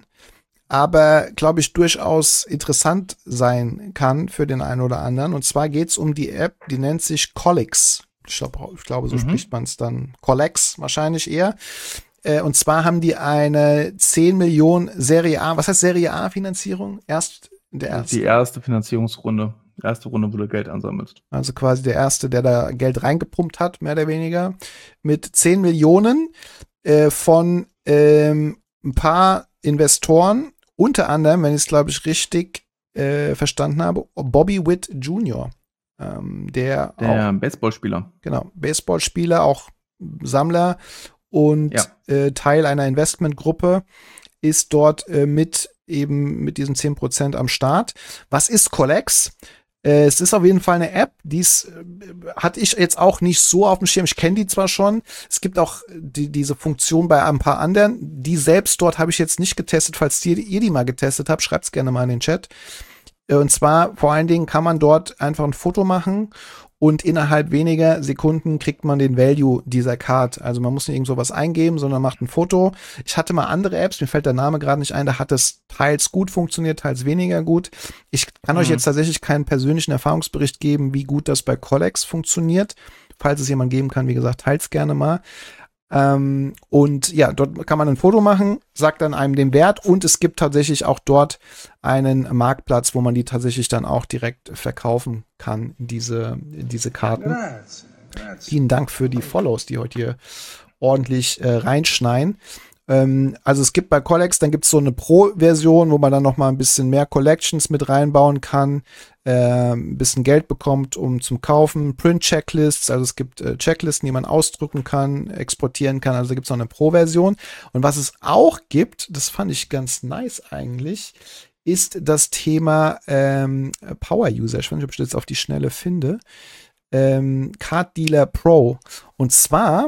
aber, glaube ich, durchaus interessant sein kann für den einen oder anderen. Und zwar geht's um die App, die nennt sich Collex. Ich glaube, ich glaube so mhm. spricht man es dann. Collex wahrscheinlich eher. Äh, und zwar haben die eine zehn Millionen Serie A, was heißt Serie A-Finanzierung? Erst der erste. Die erste Finanzierungsrunde. Die erste Runde, wo du Geld ansammelst. Also quasi der erste, der da Geld reingepumpt hat, mehr oder weniger. Mit zehn Millionen äh, von ähm, ein paar Investoren. Unter anderem, wenn ich es, glaube ich, richtig äh, verstanden habe, Bobby Witt Junior Ähm, der der auch, Baseballspieler. Genau, Baseballspieler, auch Sammler und ja. äh, Teil einer Investmentgruppe, ist dort äh, mit eben mit diesen zehn Prozent am Start. Was ist Collex? Äh, es ist auf jeden Fall eine App, die äh, hatte ich jetzt auch nicht so auf dem Schirm. Ich kenne die zwar schon. Es gibt auch die, diese Funktion bei ein paar anderen. Die selbst dort habe ich jetzt nicht getestet. Falls ihr, ihr die mal getestet habt, schreibt es gerne mal in den Chat. Äh, und zwar vor allen Dingen kann man dort einfach ein Foto machen und innerhalb weniger Sekunden kriegt man den Value dieser Card. Also man muss nicht irgend sowas eingeben, sondern macht ein Foto. Ich hatte mal andere Apps, mir fällt der Name gerade nicht ein, da hat es teils gut funktioniert, teils weniger gut. Ich kann mhm. euch jetzt tatsächlich keinen persönlichen Erfahrungsbericht geben, wie gut das bei Collex funktioniert. Falls es jemand geben kann, wie gesagt, teils gerne mal. Ähm, und ja, dort kann man ein Foto machen, sagt dann einem den Wert und es gibt tatsächlich auch dort einen Marktplatz, wo man die tatsächlich dann auch direkt verkaufen kann, diese, diese Karten. Grazie, grazie. Vielen Dank für die Follows, die heute hier ordentlich äh, reinschneien. Ähm, also es gibt bei Collex, dann gibt es so eine Pro-Version, wo man dann noch mal ein bisschen mehr Collections mit reinbauen kann, äh, ein bisschen Geld bekommt, um zum Kaufen, Print-Checklists, also es gibt äh, Checklisten, die man ausdrucken kann, exportieren kann, also da gibt es noch eine Pro-Version. Und was es auch gibt, das fand ich ganz nice eigentlich, ist das Thema ähm, Power-User. Ich weiß nicht, ob ich das jetzt auf die Schnelle finde. Ähm, Card Dealer Pro. Und zwar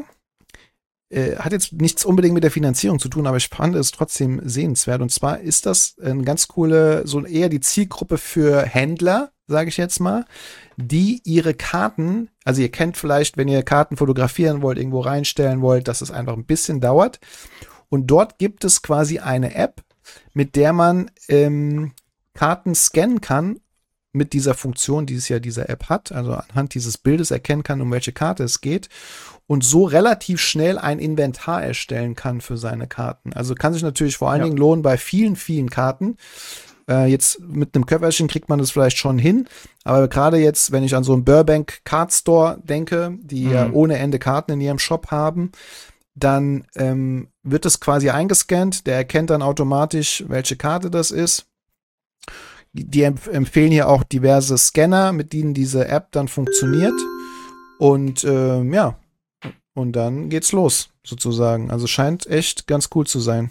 Äh, hat jetzt nichts unbedingt mit der Finanzierung zu tun, aber ich fand es trotzdem sehenswert. Und zwar ist das eine ganz coole, so eher die Zielgruppe für Händler, sage ich jetzt mal, die ihre Karten, also ihr kennt vielleicht, wenn ihr Karten fotografieren wollt, irgendwo reinstellen wollt, dass es einfach ein bisschen dauert. Und dort gibt es quasi eine App, mit der man ähm, Karten scannen kann, mit dieser Funktion, die es ja diese App hat, also anhand dieses Bildes erkennen kann, um welche Karte es geht und so relativ schnell ein Inventar erstellen kann für seine Karten. Also kann sich natürlich vor allen ja. Dingen lohnen bei vielen, vielen Karten. Äh, jetzt mit einem Köfferchen kriegt man das vielleicht schon hin, aber gerade jetzt, wenn ich an so einen Burbank Card Store denke, die mhm. ja ohne Ende Karten in ihrem Shop haben, dann ähm, wird das quasi eingescannt, der erkennt dann automatisch, welche Karte das ist. Die empf- empfehlen hier auch diverse Scanner, mit denen diese App dann funktioniert. Und ähm, ja, und dann geht's los, sozusagen. Also scheint echt ganz cool zu sein.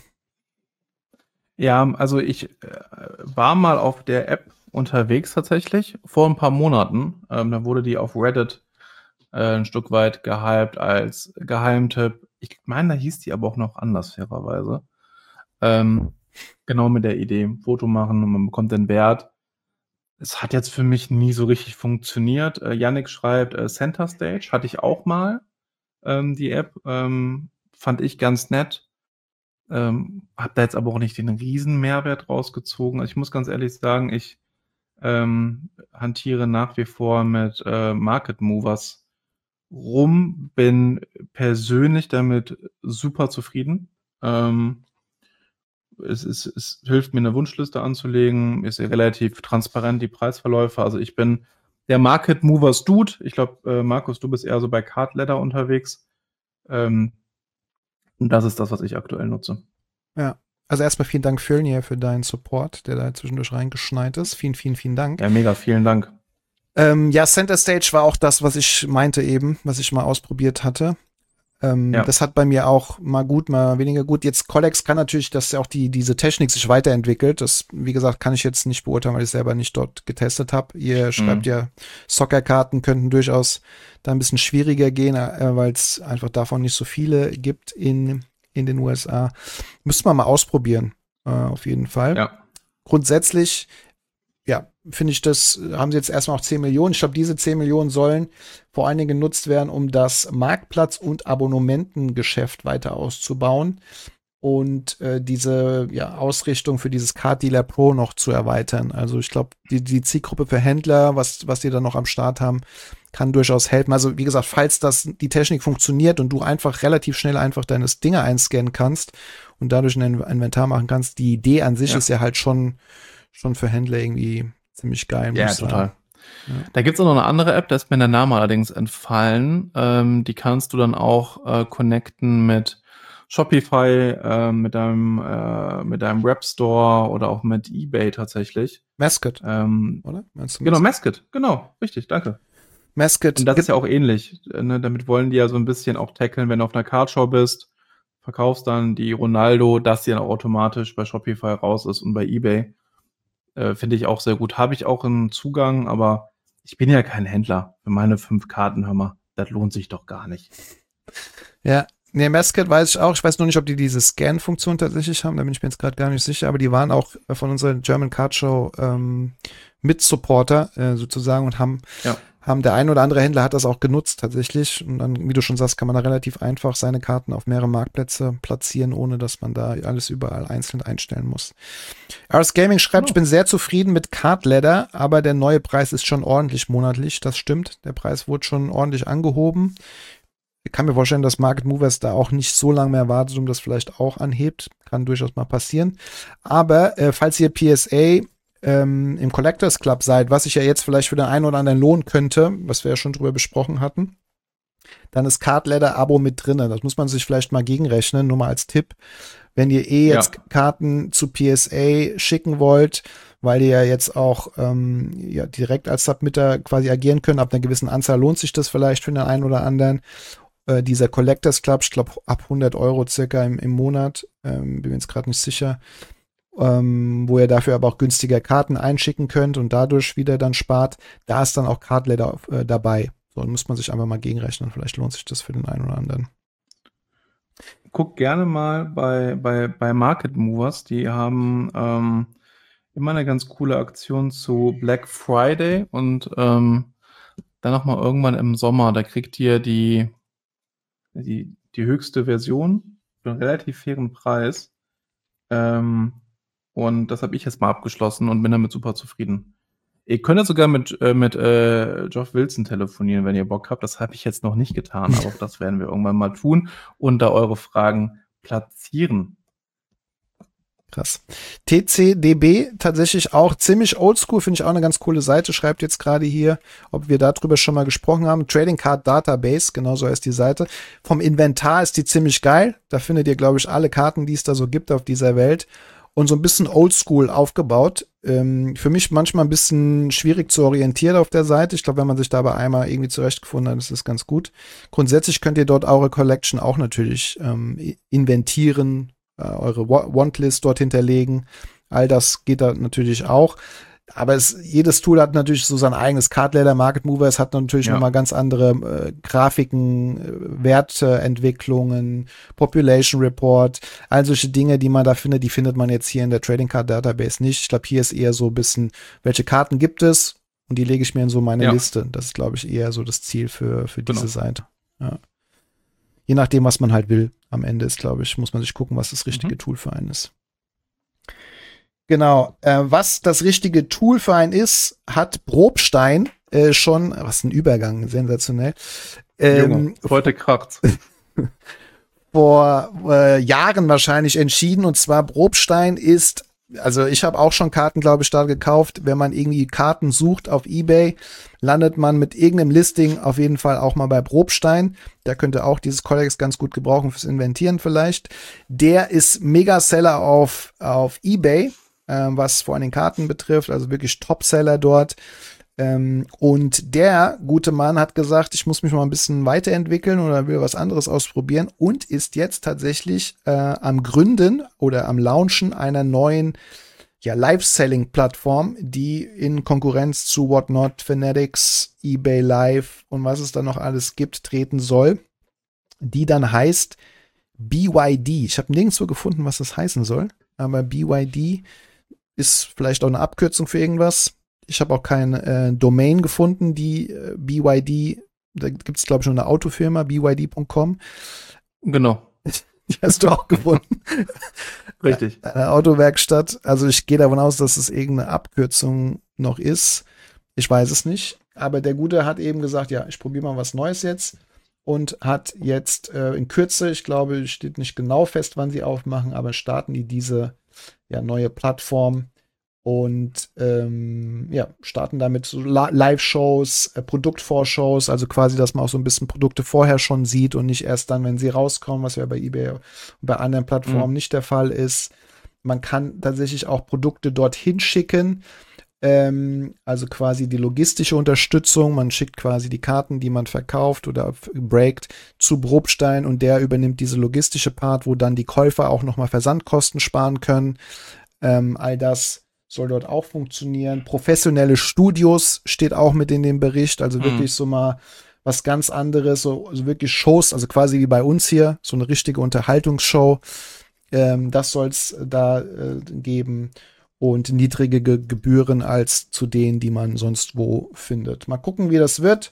Ja, also ich äh, war mal auf der App unterwegs tatsächlich, vor ein paar Monaten. Ähm, da wurde die auf Reddit äh, ein Stück weit gehypt als Geheimtipp. Ich meine, da hieß die aber auch noch anders, fairerweise. Ähm, Genau mit der Idee, Foto machen und man bekommt den Wert. Es hat jetzt für mich nie so richtig funktioniert. Äh, Yannick schreibt, äh, Center Stage hatte ich auch mal, ähm, die App. Ähm, fand ich ganz nett. Ähm, hab da jetzt aber auch nicht den riesen Mehrwert rausgezogen. Also ich muss ganz ehrlich sagen, ich ähm, hantiere nach wie vor mit äh, Market Movers rum, bin persönlich damit super zufrieden. Ähm, es, es, es hilft mir, eine Wunschliste anzulegen, ist ja relativ transparent, die Preisverläufe. Also ich bin der Market Movers Dude. Ich glaube, äh, Markus, du bist eher so bei Card Ladder unterwegs. Ähm, und das ist das, was ich aktuell nutze. Ja. Also erstmal vielen Dank, Fjölnir, für deinen Support, der da zwischendurch reingeschneit ist. Vielen, vielen, vielen Dank. Ja, mega, vielen Dank. Ähm, ja, Center Stage war auch das, was ich meinte eben, was ich mal ausprobiert hatte. Ähm, Ja. Das hat bei mir auch mal gut, mal weniger gut. Jetzt Collex kann natürlich, dass auch die diese Technik sich weiterentwickelt. Das, wie gesagt, kann ich jetzt nicht beurteilen, weil ich selber nicht dort getestet habe. Ihr schreibt Mhm. ja, Soccer-Karten könnten durchaus da ein bisschen schwieriger gehen, äh, weil es einfach davon nicht so viele gibt in in den U S A. Müsste man mal ausprobieren, äh, auf jeden Fall. Ja. Grundsätzlich, ja, finde ich, das haben sie jetzt erstmal auch zehn Millionen. Ich glaube, diese zehn Millionen sollen vor allen Dingen genutzt werden, um das Marktplatz- und Abonnementengeschäft weiter auszubauen und äh, diese ja, Ausrichtung für dieses Card Dealer Pro noch zu erweitern. Also ich glaube, die, die Zielgruppe für Händler, was, was die da noch am Start haben, kann durchaus helfen. Also wie gesagt, falls das die Technik funktioniert und du einfach relativ schnell einfach deine Dinge einscannen kannst und dadurch ein Inventar machen kannst, die Idee an sich Ja. ist ja halt schon schon für Händler irgendwie ziemlich geil. muss Ja, ich sagen. total. Ja. Da gibt's auch noch eine andere App, da ist mir der Name allerdings entfallen. Ähm, die kannst du dann auch äh, connecten mit Shopify, äh, mit deinem äh, mit deinem Webstore oder auch mit eBay tatsächlich. Mascot, Ähm, oder? Meinst du genau, Mascot? Mascot, genau, richtig, danke. Mascot. Und das ist gibt- ja auch ähnlich. äh, Ne? Damit wollen die ja so ein bisschen auch tackeln, wenn du auf einer Cardshow bist, verkaufst dann die Ronaldo, dass die dann auch automatisch bei Shopify raus ist und bei eBay. Äh, Finde ich auch sehr gut. Habe ich auch einen Zugang, aber ich bin ja kein Händler. Für meine fünf Karten, hör mal, das lohnt sich doch gar nicht. Ja, nee, Mascot weiß ich auch. Ich weiß nur nicht, ob die diese Scan-Funktion tatsächlich haben. Da bin ich mir jetzt gerade gar nicht sicher. Aber die waren auch von unserer German Card Show ähm, Mit-Supporter äh, sozusagen und haben, Ja. haben der ein oder andere Händler hat das auch genutzt tatsächlich. Und dann, wie du schon sagst, kann man da relativ einfach seine Karten auf mehrere Marktplätze platzieren, ohne dass man da alles überall einzeln einstellen muss. Ars Gaming schreibt, Oh. ich bin sehr zufrieden mit Card Ladder, aber der neue Preis ist schon ordentlich monatlich. Das stimmt. Der Preis wurde schon ordentlich angehoben. Ich kann mir vorstellen, dass Market Movers da auch nicht so lange mehr wartet, um das vielleicht auch anhebt. Kann durchaus mal passieren. Aber äh, falls ihr P S A ähm, im Collectors Club seid, was sich ja jetzt vielleicht für den einen oder anderen lohnen könnte, was wir ja schon drüber besprochen hatten, dann ist Card Ladder Abo mit drin. Das muss man sich vielleicht mal gegenrechnen, nur mal als Tipp. Wenn ihr eh jetzt Ja. Karten zu P S A schicken wollt, weil ihr ja jetzt auch ähm, ja, direkt als Submitter quasi agieren könnt, ab einer gewissen Anzahl lohnt sich das vielleicht für den einen oder anderen. Äh, dieser Collectors Club, ich glaube ab hundert Euro circa im, im Monat, ähm, bin mir jetzt gerade nicht sicher, ähm, wo ihr dafür aber auch günstiger Karten einschicken könnt und dadurch wieder dann spart, da ist dann auch Card Ladder äh, dabei. So, dann muss man sich einfach mal gegenrechnen, vielleicht lohnt sich das für den einen oder anderen. Guck gerne mal bei, bei, bei Market Movers. Die haben ähm, immer eine ganz coole Aktion zu Black Friday und ähm, dann nochmal irgendwann im Sommer. Da kriegt ihr die, die, die höchste Version für einen relativ fairen Preis. Ähm, und das habe ich jetzt mal abgeschlossen und bin damit super zufrieden. Ihr könnt ja sogar mit, äh, mit äh, Geoff Wilson telefonieren, wenn ihr Bock habt. Das habe ich jetzt noch nicht getan, aber auch das werden wir irgendwann mal tun und da eure Fragen platzieren. Krass. T C D B tatsächlich auch ziemlich oldschool, finde ich auch eine ganz coole Seite. Schreibt jetzt gerade hier, ob wir darüber schon mal gesprochen haben. Trading Card Database, genauso heißt die Seite. Vom Inventar ist die ziemlich geil. Da findet ihr, glaube ich, alle Karten, die es da so gibt auf dieser Welt. Und so ein bisschen oldschool aufgebaut. Ähm, für mich manchmal ein bisschen schwierig zu orientieren auf der Seite. Ich glaube, wenn man sich dabei einmal irgendwie zurechtgefunden hat, ist das ganz gut. Grundsätzlich könnt ihr dort eure Collection auch natürlich ähm, inventieren, eure Wantlist dort hinterlegen. All das geht da natürlich auch. Aber es, jedes Tool hat natürlich so sein eigenes Card-Ladder, Market Mover. Es hat natürlich Ja. nochmal ganz andere äh, Grafiken, äh, Wertentwicklungen, Population Report, all solche Dinge, die man da findet, die findet man jetzt hier in der Trading Card Database nicht. Ich glaube, hier ist eher so ein bisschen, welche Karten gibt es? Und die lege ich mir in so meine Ja. Liste. Das ist, glaube ich, eher so das Ziel für, für diese Genau. Seite. Ja. Je nachdem, was man halt will. Am Ende ist, glaube ich, muss man sich gucken, was das richtige Mhm. Tool für einen ist. Genau. Äh, was das richtige Tool für einen ist, hat Probstein äh, schon, was ein Übergang, sensationell, ähm, Junge, heute kracht's. vor äh, Jahren wahrscheinlich entschieden. Und zwar Probstein ist, also ich habe auch schon Karten, glaube ich, da gekauft. Wenn man irgendwie Karten sucht auf eBay, landet man mit irgendeinem Listing auf jeden Fall auch mal bei Probstein. Der könnte auch dieses Codex ganz gut gebrauchen fürs Inventieren vielleicht. Der ist Megaseller auf, auf eBay, äh, was vor allem den Karten betrifft, also wirklich Topseller dort. Ähm, und der gute Mann hat gesagt, ich muss mich mal ein bisschen weiterentwickeln oder will was anderes ausprobieren und ist jetzt tatsächlich äh, am Gründen oder am Launchen einer neuen ja, Live-Selling-Plattform, die in Konkurrenz zu Whatnot, Fanatics, eBay Live und was es da noch alles gibt, treten soll, die dann heißt B Y D. Ich habe nirgendwo gefunden, was das heißen soll, aber B Y D ist vielleicht auch eine Abkürzung für irgendwas. Ich habe auch keine äh, Domain gefunden, die äh, B Y D, da gibt es, glaube ich, noch eine Autofirma, B Y D Punkt com. Genau, Die hast du auch gefunden. richtig. Eine Autowerkstatt. Also ich gehe davon aus, dass es irgendeine Abkürzung noch ist. Ich weiß es nicht. Aber der Gute hat eben gesagt, ja, ich probiere mal was Neues jetzt. Und hat jetzt äh, in Kürze, ich glaube, steht nicht genau fest, wann sie aufmachen, aber starten die diese ja, neue Plattform. Und ähm, ja, starten damit so La- Live-Shows, äh, Produktvorshows, also quasi, dass man auch so ein bisschen Produkte vorher schon sieht und nicht erst dann, wenn sie rauskommen, was ja bei eBay und bei anderen Plattformen Mhm. nicht der Fall ist. Man kann tatsächlich auch Produkte dorthin schicken, ähm, also quasi die logistische Unterstützung. Man schickt quasi die Karten, die man verkauft oder breakt, zu Probstein und der übernimmt diese logistische Part, wo dann die Käufer auch nochmal Versandkosten sparen können. Ähm, all das soll dort auch funktionieren. Professionelle Studios steht auch mit in dem Bericht, also Mhm. wirklich so mal was ganz anderes, so also wirklich Shows, also quasi wie bei uns hier, so eine richtige Unterhaltungsshow. Ähm, das soll es da äh, geben und niedrige Ge- Gebühren als zu denen, die man sonst wo findet. Mal gucken, wie das wird.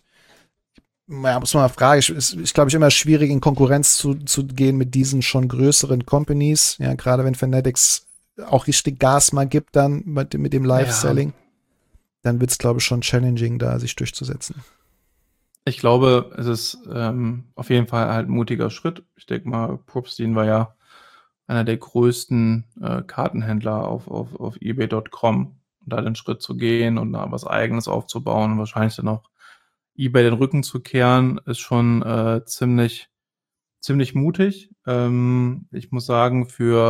Ja, muss man mal fragen. Ich, ist, ist glaube ich, immer schwierig, in Konkurrenz zu, zu gehen mit diesen schon größeren Companies. Ja, gerade wenn Fanatics auch richtig Gas mal gibt dann mit, mit dem Live-Selling, dann wird es, glaube ich, schon challenging, da sich durchzusetzen. Ich glaube, es ist ähm, auf jeden Fall halt ein mutiger Schritt. Ich denke mal, Probstein war ja einer der größten äh, Kartenhändler auf, auf, auf eBay Punkt com. Und da den Schritt zu gehen und da was Eigenes aufzubauen und wahrscheinlich dann auch eBay den Rücken zu kehren, ist schon äh, ziemlich, ziemlich mutig. Ähm, ich muss sagen,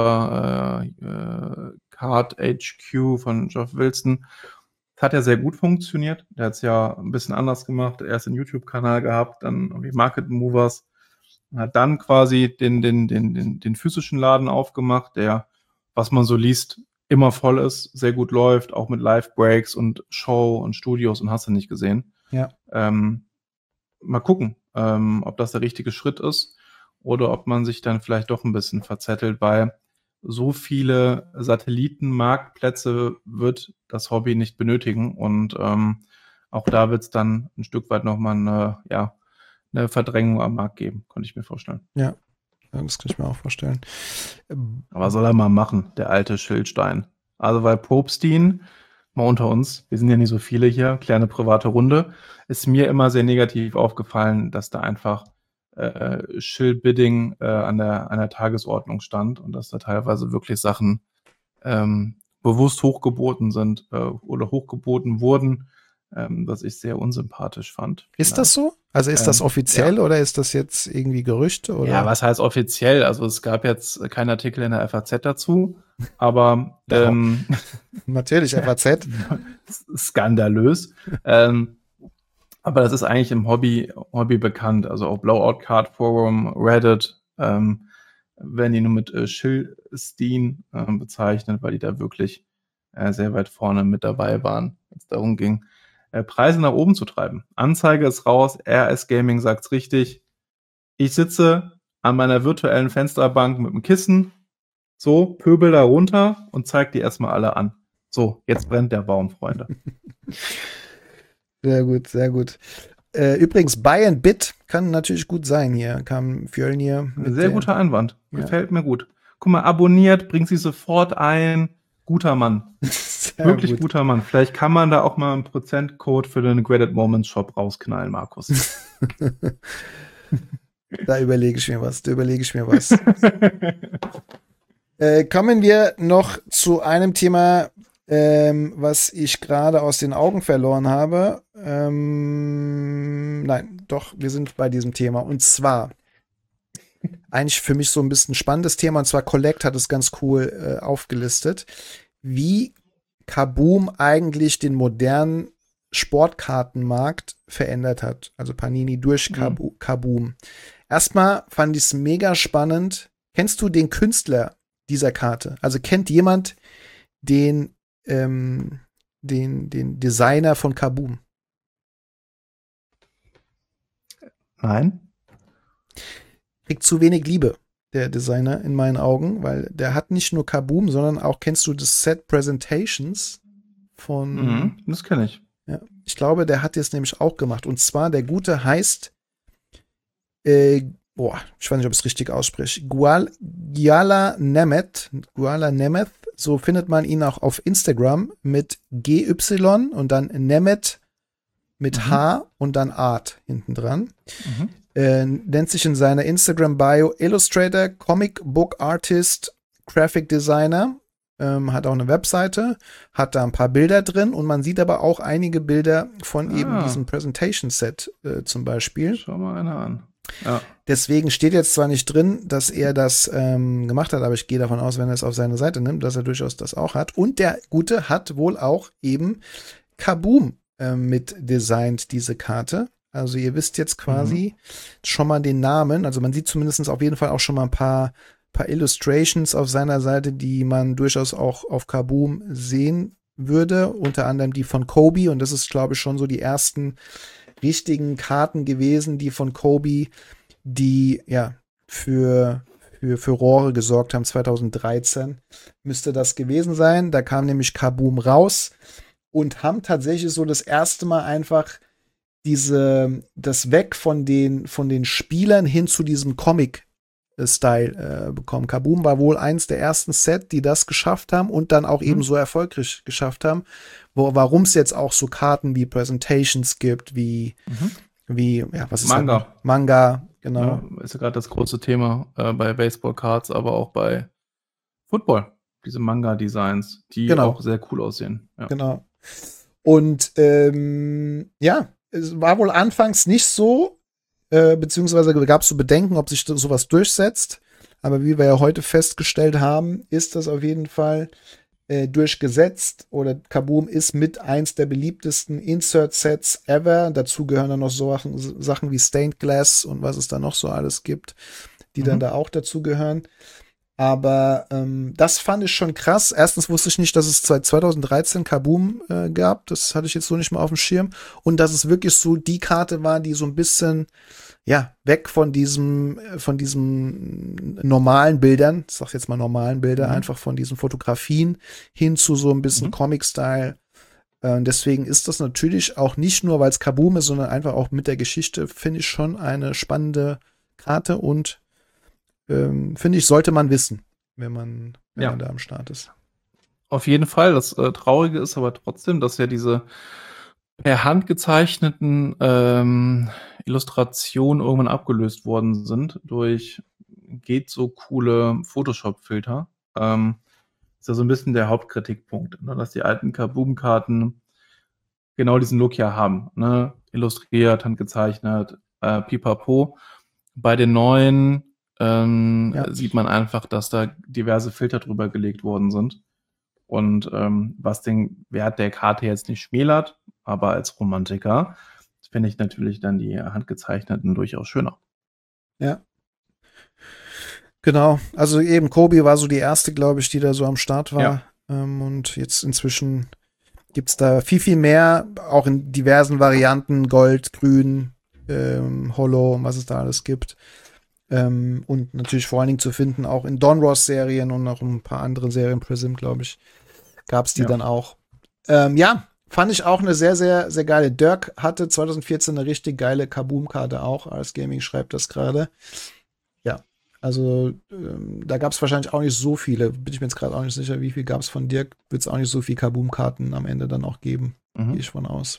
für äh, äh, Card H Q von Geoff Wilson, das hat ja sehr gut funktioniert. Der hat es ja ein bisschen anders gemacht. Erst einen YouTube-Kanal gehabt, dann irgendwie Market Movers. Und hat dann quasi den, den, den, den, den physischen Laden aufgemacht, der, was man so liest, immer voll ist, sehr gut läuft, auch mit Live-Breaks und Show und Studios und hast du nicht gesehen. Ja. Ähm, mal gucken, ähm, ob das der richtige Schritt ist oder ob man sich dann vielleicht doch ein bisschen verzettelt, weil so viele Satellitenmarktplätze wird das Hobby nicht benötigen und ähm, auch da wird es dann ein Stück weit nochmal eine, ja, eine Verdrängung am Markt geben, könnte ich mir vorstellen. Ja, das kann ich mir auch vorstellen. Aber was soll er mal machen, der alte Schildstein? Also weil Probstein, mal unter uns, wir sind ja nicht so viele hier, kleine private Runde, ist mir immer sehr negativ aufgefallen, dass da einfach äh, Shill-Bidding äh, an, der, an der Tagesordnung stand und dass da teilweise wirklich Sachen ähm, bewusst hochgeboten sind äh, oder hochgeboten wurden, ähm, was ich sehr unsympathisch fand. Ist das so? Also ist das Ähm, offiziell ja. oder ist das jetzt irgendwie Gerüchte? Oder? Ja, was heißt offiziell? Also es gab jetzt keinen Artikel in der F A Z dazu, aber Doch. ähm, Natürlich, F A Z. skandalös. ähm, aber das ist eigentlich im Hobby, Hobby bekannt. Also auch Blowout Card Forum, Reddit, ähm, werden die nur mit äh, Schilstein äh, bezeichnet, weil die da wirklich äh, sehr weit vorne mit dabei waren, wenn es darum ging, äh, Preise nach oben zu treiben. Anzeige ist raus, R S Gaming sagt's richtig. Ich sitze an meiner virtuellen Fensterbank mit dem Kissen, so, pöbel da runter und zeig die erstmal alle an. So, jetzt brennt der Baum, Freunde. Sehr gut, sehr gut. Äh, übrigens, Buy and Bid kann natürlich gut sein hier. Kam Fjölnir. Sehr guter Einwand. Ja. Gefällt mir gut. Guck mal, abonniert, bringt sie sofort ein. Guter Mann. Wirklich gut. Guter Mann. Vielleicht kann man da auch mal einen Prozentcode für den Graded Moments Shop rausknallen, Markus. Da überlege ich mir was. Da überlege ich mir was. äh, kommen wir noch zu einem Thema, ähm, was ich gerade aus den Augen verloren habe. Ähm, nein, doch, wir sind bei diesem Thema. Und zwar eigentlich für mich so ein bisschen spannendes Thema. Und zwar Collect hat es ganz cool äh, aufgelistet, wie Kaboom eigentlich den modernen Sportkartenmarkt verändert hat. Also Panini durch Kab- mhm. Kaboom. Erstmal fand ich es mega spannend. Kennst du den Künstler dieser Karte? Also kennt jemand den, ähm, den, den Designer von Kaboom? Nein. Kriegt zu wenig Liebe, der Designer, in meinen Augen, weil der hat nicht nur Kaboom, sondern auch, kennst du das Set Presentations von. Mhm, das kenne ich. Ja, ich glaube, der hat das nämlich auch gemacht. Und zwar, der Gute heißt, äh, boah, ich weiß nicht, ob ich es richtig ausspreche, Gual, Gyala Nemeth, Gyala Nemeth, so findet man ihn auch auf Instagram mit G Y und dann Nemeth mit mhm. H und dann Art hinten dran. Mhm. Äh, nennt sich in seiner Instagram-Bio Illustrator, Comic Book Artist, Graphic Designer, ähm, hat auch eine Webseite, hat da ein paar Bilder drin und man sieht aber auch einige Bilder von ah. eben diesem Presentation-Set äh, zum Beispiel. Schau mal einer an. Ja. Deswegen steht jetzt zwar nicht drin, dass er das ähm, gemacht hat, aber ich gehe davon aus, wenn er es auf seine Seite nimmt, dass er durchaus das auch hat. Und der Gute hat wohl auch eben Kaboom äh, mit designt, diese Karte. Also ihr wisst jetzt quasi mhm. schon mal den Namen. Also man sieht zumindest auf jeden Fall auch schon mal ein paar, paar Illustrations auf seiner Seite, die man durchaus auch auf Kaboom sehen würde. Unter anderem die von Kobe. Und das ist, glaube ich, schon so die ersten richtigen Karten gewesen, die von Kobe, die ja für, für Furore gesorgt haben. zweitausenddreizehn müsste das gewesen sein. Da kam nämlich Kaboom raus und haben tatsächlich so das erste Mal einfach diese, das weg von den, von den Spielern hin zu diesem Comic-Style äh, bekommen. Kaboom war wohl eins der ersten Set, die das geschafft haben und dann auch mhm. eben so erfolgreich geschafft haben. Wo, warum es jetzt auch so Karten wie Presentations gibt, wie, mhm. wie, ja, was ist Manga. Das? Manga, genau. Ja, ist ja gerade das große Thema äh, bei Baseball-Cards, aber auch bei Football. Diese Manga-Designs, die genau. auch sehr cool aussehen. Ja. Genau. Und ähm, ja, es war wohl anfangs nicht so, äh, beziehungsweise gab es so Bedenken, ob sich sowas durchsetzt. Aber wie wir ja heute festgestellt haben, ist das auf jeden Fall äh, durchgesetzt. Oder Kaboom ist mit eins der beliebtesten Insert-Sets ever. Dazu gehören dann noch so Sachen, Sachen wie Stained Glass und was es da noch so alles gibt, die mhm. dann da auch dazu gehören. Aber ähm, das fand ich schon krass. Erstens wusste ich nicht, dass es seit zweitausenddreizehn Kaboom äh, gab. Das hatte ich jetzt so nicht mal auf dem Schirm. Und dass es wirklich so die Karte war, die so ein bisschen, ja, weg von diesem, von diesem normalen Bildern, ich sag jetzt mal normalen Bilder, mhm. einfach von diesen Fotografien hin zu so ein bisschen mhm. Comic-Style. Äh, deswegen ist das natürlich auch nicht nur, weil es Kaboom ist, sondern einfach auch mit der Geschichte, finde ich schon eine spannende Karte und Ähm, finde ich, sollte man wissen, wenn man, wenn ja. man da am Start ist. Auf jeden Fall. Das äh, Traurige ist aber trotzdem, dass ja diese per Hand gezeichneten ähm, Illustrationen irgendwann abgelöst worden sind durch geht so coole Photoshop-Filter. Ähm, ist ja so ein bisschen der Hauptkritikpunkt, ne? Dass die alten Kaboom-Karten genau diesen Look ja haben. Ne? Illustriert, handgezeichnet, äh, pipapo. Bei den neuen Ähm, ja. sieht man einfach, dass da diverse Filter drüber gelegt worden sind. Und ähm, was den Wert der Karte jetzt nicht schmälert, aber als Romantiker finde ich natürlich dann die handgezeichneten durchaus schöner. Ja. Genau. Also eben Kobe war so die erste, glaube ich, die da so am Start war. Ähm, und jetzt inzwischen gibt es da viel, viel mehr, auch in diversen Varianten, Gold, Grün, ähm, Holo, was es da alles gibt. Ähm, und natürlich vor allen Dingen zu finden, auch in Donruss-Serien und noch ein paar andere Serien, Prism, glaube ich, gab es die Ja. dann auch. Ähm, ja, fand ich auch eine sehr, sehr, sehr geile. Dirk hatte zwanzig vierzehn eine richtig geile Kaboom-Karte auch. Ars Gaming schreibt das gerade. Ja, also ähm, da gab es wahrscheinlich auch nicht so viele. Bin ich mir jetzt gerade auch nicht sicher, wie viel gab es von Dirk. Wird es auch nicht so viele Kaboom-Karten am Ende dann auch geben. Mhm. Gehe ich von aus.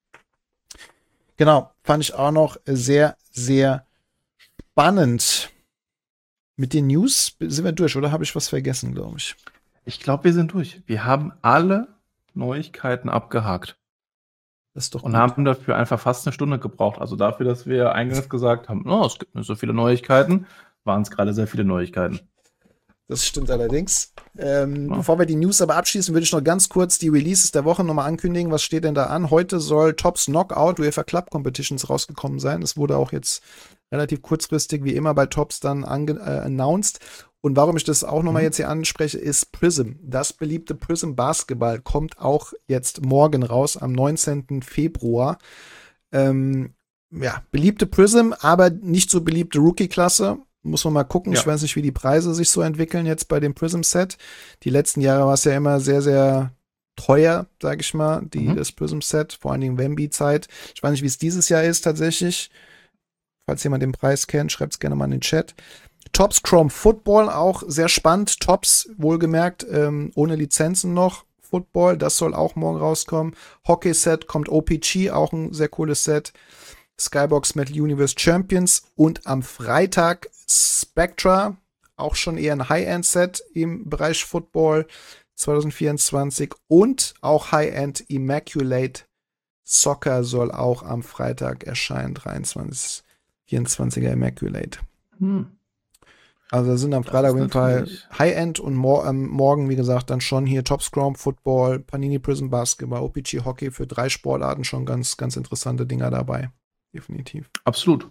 Genau, fand ich auch noch sehr, sehr spannend. Mit den News sind wir durch, oder habe ich was vergessen, glaube ich? Ich glaube, wir sind durch. Wir haben alle Neuigkeiten abgehakt. Das ist doch und gut. haben dafür einfach fast eine Stunde gebraucht. Also dafür, dass wir eingangs gesagt haben, oh, es gibt nicht so viele Neuigkeiten, waren es gerade sehr viele Neuigkeiten. Das stimmt allerdings. Ähm, Ja. Bevor wir die News aber abschließen, würde ich noch ganz kurz die Releases der Woche nochmal ankündigen. Was steht denn da an? Heute soll Tops Knockout UEFA Club Competitions rausgekommen sein. Es wurde auch jetzt relativ kurzfristig, wie immer bei Tops, dann ange- äh, announced. Und warum ich das auch nochmal Mhm. jetzt hier anspreche, ist Prism. Das beliebte Prism Basketball kommt auch jetzt morgen raus, am neunzehnten Februar. Ähm, ja, beliebte Prism, aber nicht so beliebte Rookie-Klasse. Muss man mal gucken. Ja. Ich weiß nicht, wie die Preise sich so entwickeln jetzt bei dem Prism-Set. Die letzten Jahre war es ja immer sehr, sehr teuer, sag ich mal, die, Mhm. das Prism-Set, vor allen Dingen Wemby-Zeit. Ich weiß nicht, wie es dieses Jahr ist tatsächlich. Falls jemand den Preis kennt, schreibt es gerne mal in den Chat. Tops Chrome Football, auch sehr spannend. Tops, wohlgemerkt, ähm, ohne Lizenzen noch. Football, das soll auch morgen rauskommen. Hockey-Set kommt O P G, auch ein sehr cooles Set. Skybox Metal Universe Champions und am Freitag Spectra, auch schon eher ein High-End-Set im Bereich Football zwanzig vierundzwanzig und auch High-End Immaculate Soccer soll auch am Freitag erscheinen, dreiundzwanzig vierundzwanziger Immaculate. Hm. Also da sind am Das Freitag ist auf jeden Fall natürlich- High-End und mor ähm, morgen, wie gesagt, dann schon hier Top Scrum Football, Panini Prism Basketball, O P G Hockey für drei Sportarten schon ganz, ganz interessante Dinger dabei. Definitiv. Absolut.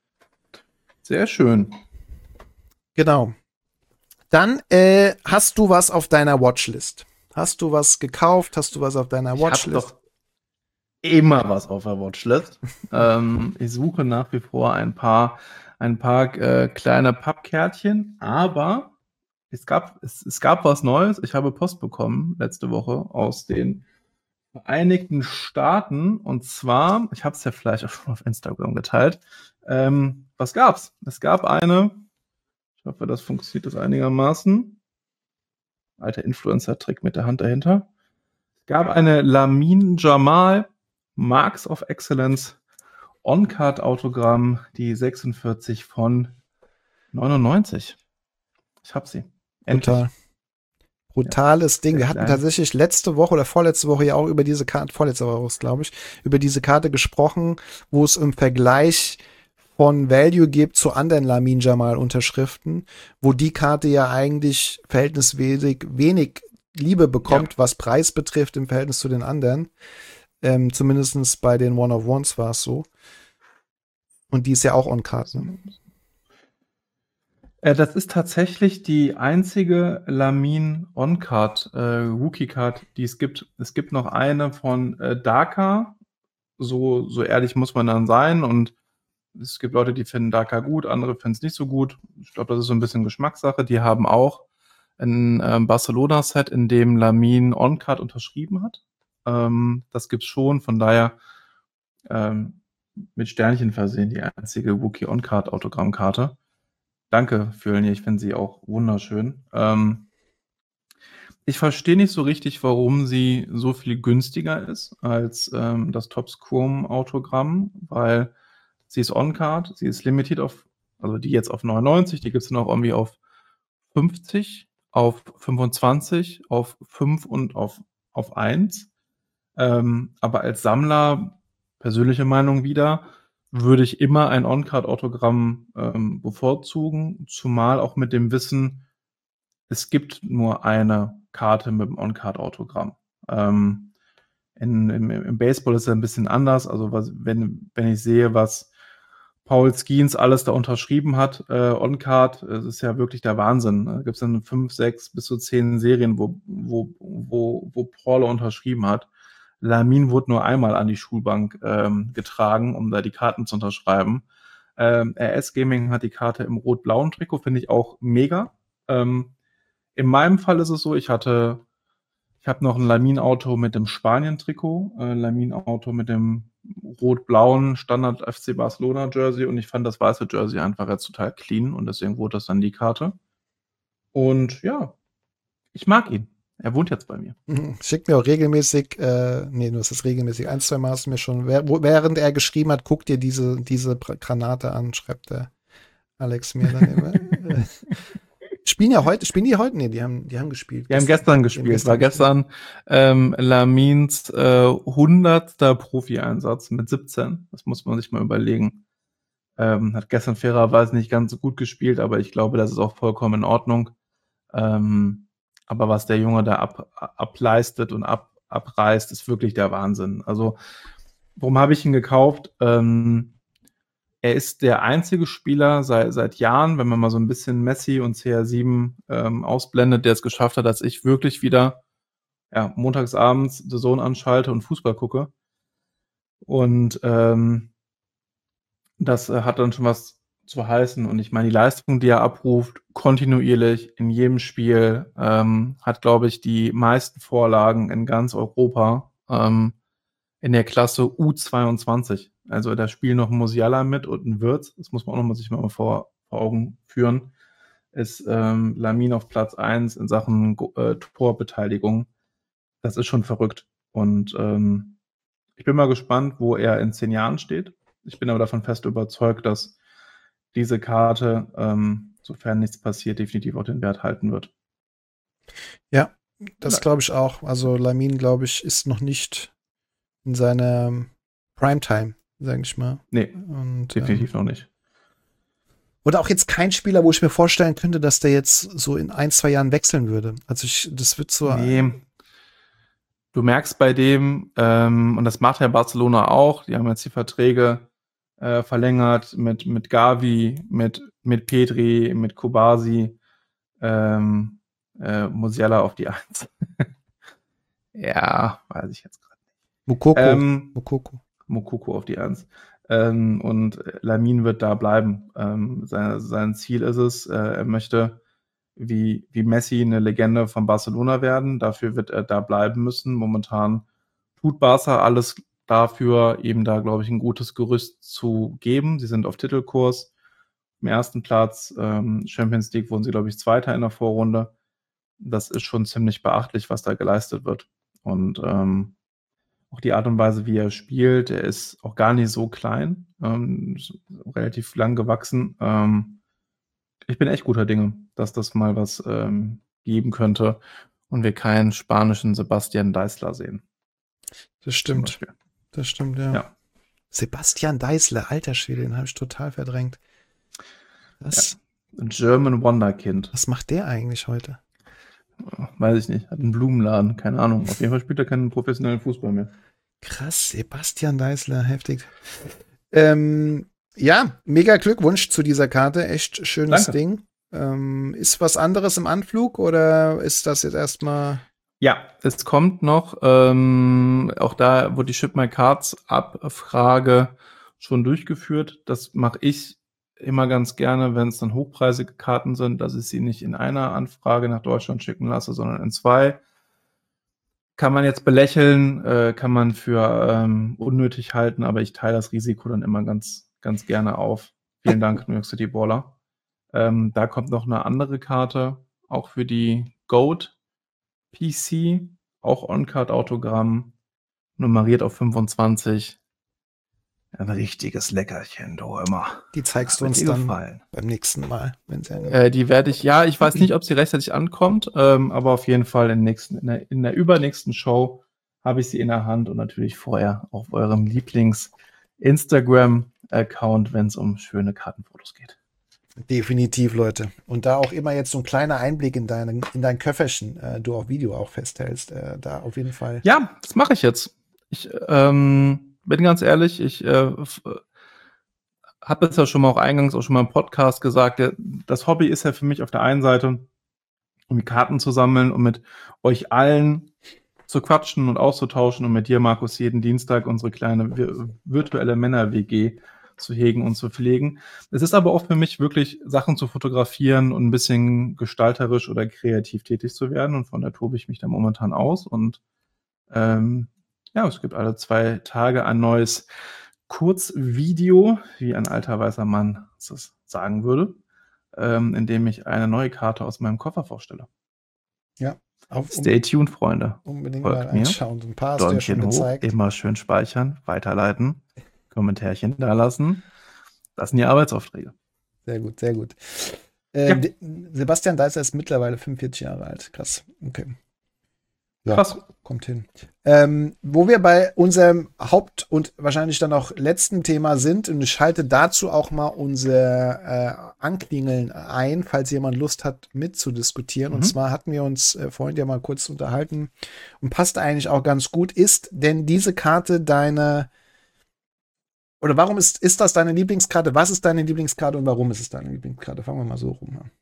Sehr schön. Genau. Dann äh, hast du was auf deiner Watchlist. Hast du was gekauft? Hast du was auf deiner Ich habe Watchlist? doch immer was auf der Watchlist. ähm, ich suche nach wie vor ein paar, ein paar äh, kleine Pappkärtchen, aber es gab, es, es gab was Neues. Ich habe Post bekommen letzte Woche aus den Vereinigten Staaten, und zwar, ich habe es ja vielleicht auch schon auf Instagram geteilt. Ähm, was gab's? Es gab eine, ich hoffe, das funktioniert das einigermaßen. Alter Influencer-Trick mit der Hand dahinter. Es gab eine Lamin Jamal Marks of Excellence On-Card-Autogramm, die sechsundvierzig von neunundneunzig. Ich hab sie. Endlich. Total. Brutales Ding. sehr Wir hatten klein. tatsächlich letzte Woche oder vorletzte Woche ja auch über diese Karte, vorletzte Woche, glaube ich, über diese Karte gesprochen, wo es im Vergleich von Value gibt zu anderen Lamin Jamal Unterschriften, wo die Karte ja eigentlich verhältnismäßig wenig Liebe bekommt, was Preis betrifft im Verhältnis zu den anderen. Ähm, zumindest bei den One of Ones war es so. Und die ist ja auch on Card, ne? Äh, das ist tatsächlich die einzige Lamin On-Card, äh, Rookie-Card, die es gibt. Es gibt noch eine von äh, Daka. So, so ehrlich muss man dann sein. Und es gibt Leute, die finden Daka gut, andere finden es nicht so gut. Ich glaube, das ist so ein bisschen Geschmackssache. Die haben auch ein ähm, Barcelona-Set, in dem Lamin On-Card unterschrieben hat. Ähm, das gibt's schon. Von daher ähm, mit Sternchen versehen, die einzige Rookie On-Card Autogrammkarte. Danke, Fjölnir, ich finde sie auch wunderschön. Ähm, ich verstehe nicht so richtig, warum sie so viel günstiger ist als ähm, das Topps Chrome Autogramm, weil sie ist On-Card, sie ist limitiert auf, also die jetzt auf neunundneunzig, die gibt es dann auch irgendwie auf fünfzig, auf fünfundzwanzig, auf fünf und auf, auf eins. Ähm, aber als Sammler, persönliche Meinung wieder, würde ich immer ein On-Card-Autogramm ähm, bevorzugen, zumal auch mit dem Wissen, es gibt nur eine Karte mit dem On-Card-Autogramm. Ähm, in, im, Im Baseball ist es ein bisschen anders. Also was, wenn, wenn ich sehe, was Paul Skeens alles da unterschrieben hat, äh, on-card. Das ist ja wirklich der Wahnsinn. Da gibt es dann fünf, sechs bis zu zehn Serien, wo, wo, wo, wo Paul unterschrieben hat. Lamine wurde nur einmal an die Schulbank ähm, getragen, um da die Karten zu unterschreiben. Ähm, R S Gaming hat die Karte im rot-blauen Trikot, finde ich auch mega. Ähm, in meinem Fall ist es so, ich hatte, ich habe noch ein Lamine-Auto mit dem Spanien-Trikot, äh, Lamine-Auto mit dem rot-blauen Standard F C Barcelona Jersey und ich fand das weiße Jersey einfach jetzt total clean und deswegen wurde das dann die Karte. Und ja, ich mag ihn. Er wohnt jetzt bei mir. Schickt mir auch regelmäßig, äh, nee, du hast es regelmäßig, ein, zwei Mal hast du mir schon, während er geschrieben hat, guck dir diese, diese Granate an, schreibt der Alex mir dann immer. Spielen ja heute, spielen die heute? Nee, die haben, die haben gespielt. Die haben gestern gespielt. Gestern war gestern ähm, Lamines äh, hundertster Profi-Einsatz mit siebzehn. Das muss man sich mal überlegen. Ähm, hat gestern fairerweise nicht ganz so gut gespielt, aber ich glaube, das ist auch vollkommen in Ordnung. Ähm, aber was der Junge da ab, ableistet und ab, abreißt, ist wirklich der Wahnsinn. Also, warum habe ich ihn gekauft? Ähm, Er ist der einzige Spieler seit, seit Jahren, wenn man mal so ein bisschen Messi und C R sieben ähm, ausblendet, der es geschafft hat, dass ich wirklich wieder ja, montagsabends The Zone anschalte und Fußball gucke. Und ähm, das äh, hat dann schon was zu heißen. Und ich meine, die Leistung, die er abruft, kontinuierlich in jedem Spiel, ähm, hat, glaube ich, die meisten Vorlagen in ganz Europa. Ähm, in der Klasse U zweiundzwanzig. Also da spielen noch ein Musiala mit und ein Wirtz. Das muss man auch noch mal sich mal vor, vor Augen führen. Ist ähm, Lamine auf Platz eins in Sachen äh, Torbeteiligung. Das ist schon verrückt. Und ähm, ich bin mal gespannt, wo er in zehn Jahren steht. Ich bin aber davon fest überzeugt, dass diese Karte, ähm, sofern nichts passiert, definitiv auch den Wert halten wird. Ja, das glaube ich auch. Also Lamine, glaube ich, ist noch nicht in seiner Primetime, sage ich mal. Nee, und, definitiv ähm, noch nicht. Oder auch jetzt kein Spieler, wo ich mir vorstellen könnte, dass der jetzt so in ein, zwei Jahren wechseln würde. Also ich, das wird so... Nee. Du merkst bei dem, ähm, und das macht ja Barcelona auch, die haben jetzt die Verträge äh, verlängert mit, mit Gavi, mit, mit Pedri, mit Kobasi, ähm, äh, Musiala auf die Eins. Ja, weiß ich jetzt gerade. Mukoko. Ähm, Mukoko. Mukoko auf die Eins. Ähm, und Lamine wird da bleiben. Ähm, sein, sein Ziel ist es, äh, er möchte wie, wie Messi eine Legende von Barcelona werden. Dafür wird er da bleiben müssen. Momentan tut Barca alles dafür, eben da, glaube ich, ein gutes Gerüst zu geben. Sie sind auf Titelkurs. Im ersten Platz ähm, Champions League wurden sie, glaube ich, Zweiter in der Vorrunde. Das ist schon ziemlich beachtlich, was da geleistet wird. Und ähm, auch die Art und Weise, wie er spielt, er ist auch gar nicht so klein, ähm, relativ lang gewachsen. Ähm, ich bin echt guter Dinge, dass das mal was ähm, geben könnte und wir keinen spanischen Sebastian Deisler sehen. Das stimmt. Das stimmt, ja. ja. Sebastian Deisler, alter Schwede, den habe ich total verdrängt. Das ja. Ein German Wonderkind. Was macht der eigentlich heute? Weiß ich nicht. Hat einen Blumenladen, keine Ahnung. Auf jeden Fall spielt er keinen professionellen Fußball mehr. Krass, Sebastian Deisler, heftig. Ähm, ja, mega Glückwunsch zu dieser Karte. Echt schönes Danke. Ding. Ähm, ist was anderes im Anflug oder ist das jetzt erstmal... Ja, es kommt noch, ähm, auch da wurde die Ship My Cards Abfrage schon durchgeführt. Das mache ich immer ganz gerne, wenn es dann hochpreisige Karten sind, dass ich sie nicht in einer Anfrage nach Deutschland schicken lasse, sondern in zwei. Kann man jetzt belächeln, äh, kann man für ähm, unnötig halten, aber ich teile das Risiko dann immer ganz, ganz gerne auf. Vielen Dank, New York City Baller. Ähm, da kommt noch eine andere Karte, auch für die Goat P C, auch On-Card-Autogramm, nummeriert auf fünfundzwanzig. Ein richtiges Leckerchen, du immer. Die zeigst du uns dann gefallen. Beim nächsten Mal. Wenn sie äh, die werde ich, ja, ich weiß nicht, ob sie rechtzeitig ankommt, ähm, aber auf jeden Fall in, nächsten, in, der, in der übernächsten Show habe ich sie in der Hand und natürlich vorher auf eurem Lieblings-Instagram-Account, wenn es um schöne Kartenfotos geht. Definitiv, Leute. Und da auch immer jetzt so ein kleiner Einblick in, deine, in dein Köfferchen, äh, du auf Video auch festhältst, äh, da auf jeden Fall. Ja, das mache ich jetzt. Ich ähm, bin ganz ehrlich, ich äh, f- habe es ja schon mal auch eingangs auch schon mal im Podcast gesagt, der, das Hobby ist ja für mich auf der einen Seite, um die Karten zu sammeln und mit euch allen zu quatschen und auszutauschen und mit dir, Markus, jeden Dienstag unsere kleine vi- virtuelle Männer-W G zu hegen und zu pflegen. Es ist aber auch für mich wirklich, Sachen zu fotografieren und ein bisschen gestalterisch oder kreativ tätig zu werden. Und von da tobe ich mich da momentan aus. Und ähm, ja, es gibt alle zwei Tage ein neues Kurzvideo, wie ein alter weißer Mann es sagen würde, ähm, in dem ich eine neue Karte aus meinem Koffer vorstelle. Ja. Auf, um, Stay tuned, Freunde. unbedingt Folgt mal mir. anschauen. Ein paar hast du ja schon Däumchen hoch, gezeigt. immer schön speichern, weiterleiten, Kommentärchen da lassen. Das sind die Arbeitsaufträge. Sehr gut, sehr gut. Ähm, Ja. De- Sebastian Deißer ist mittlerweile fünfundvierzig Jahre alt. Krass. Okay. Ja, Krass. kommt hin. Ähm, wo wir bei unserem Haupt- und wahrscheinlich dann auch letzten Thema sind, und ich schalte dazu auch mal unser äh, Anklingeln ein, falls jemand Lust hat, mitzudiskutieren. Mhm. Und zwar hatten wir uns äh, vorhin ja mal kurz unterhalten und passt eigentlich auch ganz gut. Ist denn diese Karte deine, oder warum ist, ist das deine Lieblingskarte? Was ist deine Lieblingskarte und warum ist es deine Lieblingskarte? Fangen wir mal so rum an.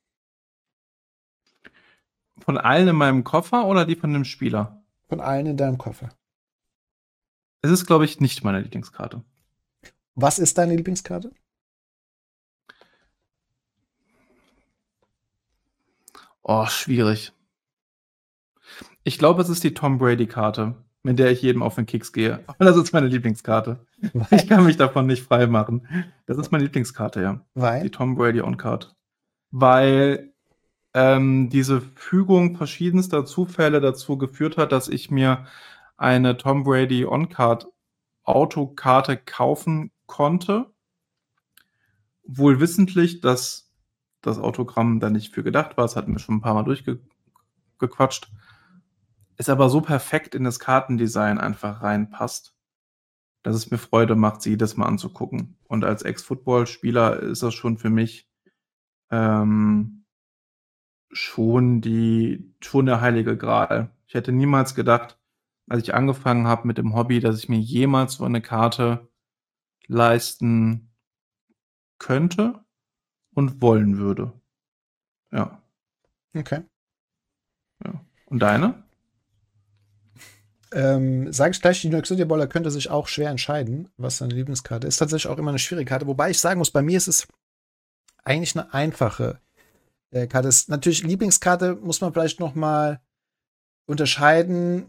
Von allen in meinem Koffer oder die von dem Spieler? Von allen in deinem Koffer. Es ist, glaube ich, nicht meine Lieblingskarte. Was ist deine Lieblingskarte? Oh, schwierig. Ich glaube, es ist die Tom Brady-Karte, mit der ich jedem auf den Keks gehe. Aber das ist meine Lieblingskarte. Ich kann mich davon nicht frei machen. Das ist meine Lieblingskarte, ja. Weil? Die Tom Brady On-Card. Weil ähm, diese Fügung verschiedenster Zufälle dazu geführt hat, dass ich mir eine Tom Brady On-Card Autokarte kaufen konnte. Wohl wissentlich, dass das Autogramm da nicht für gedacht war. Es hat mir schon ein paar Mal durchgequatscht. Es aber so perfekt in das Kartendesign einfach reinpasst, dass es mir Freude macht, sie jedes Mal anzugucken. Und als Ex-Football-Spieler ist das schon für mich ähm, schon die schon der heilige Gral. Ich hätte niemals gedacht, als ich angefangen habe mit dem Hobby, dass ich mir jemals so eine Karte leisten könnte und wollen würde. Ja. Okay. Ja. Und deine? Ähm, sage ich gleich, die Noxodia Baller könnte sich auch schwer entscheiden, was seine Lieblingskarte ist. Tatsächlich auch immer eine schwierige Karte, wobei ich sagen muss, bei mir ist es eigentlich eine einfache äh, Karte. Ist natürlich Lieblingskarte, muss man vielleicht noch mal unterscheiden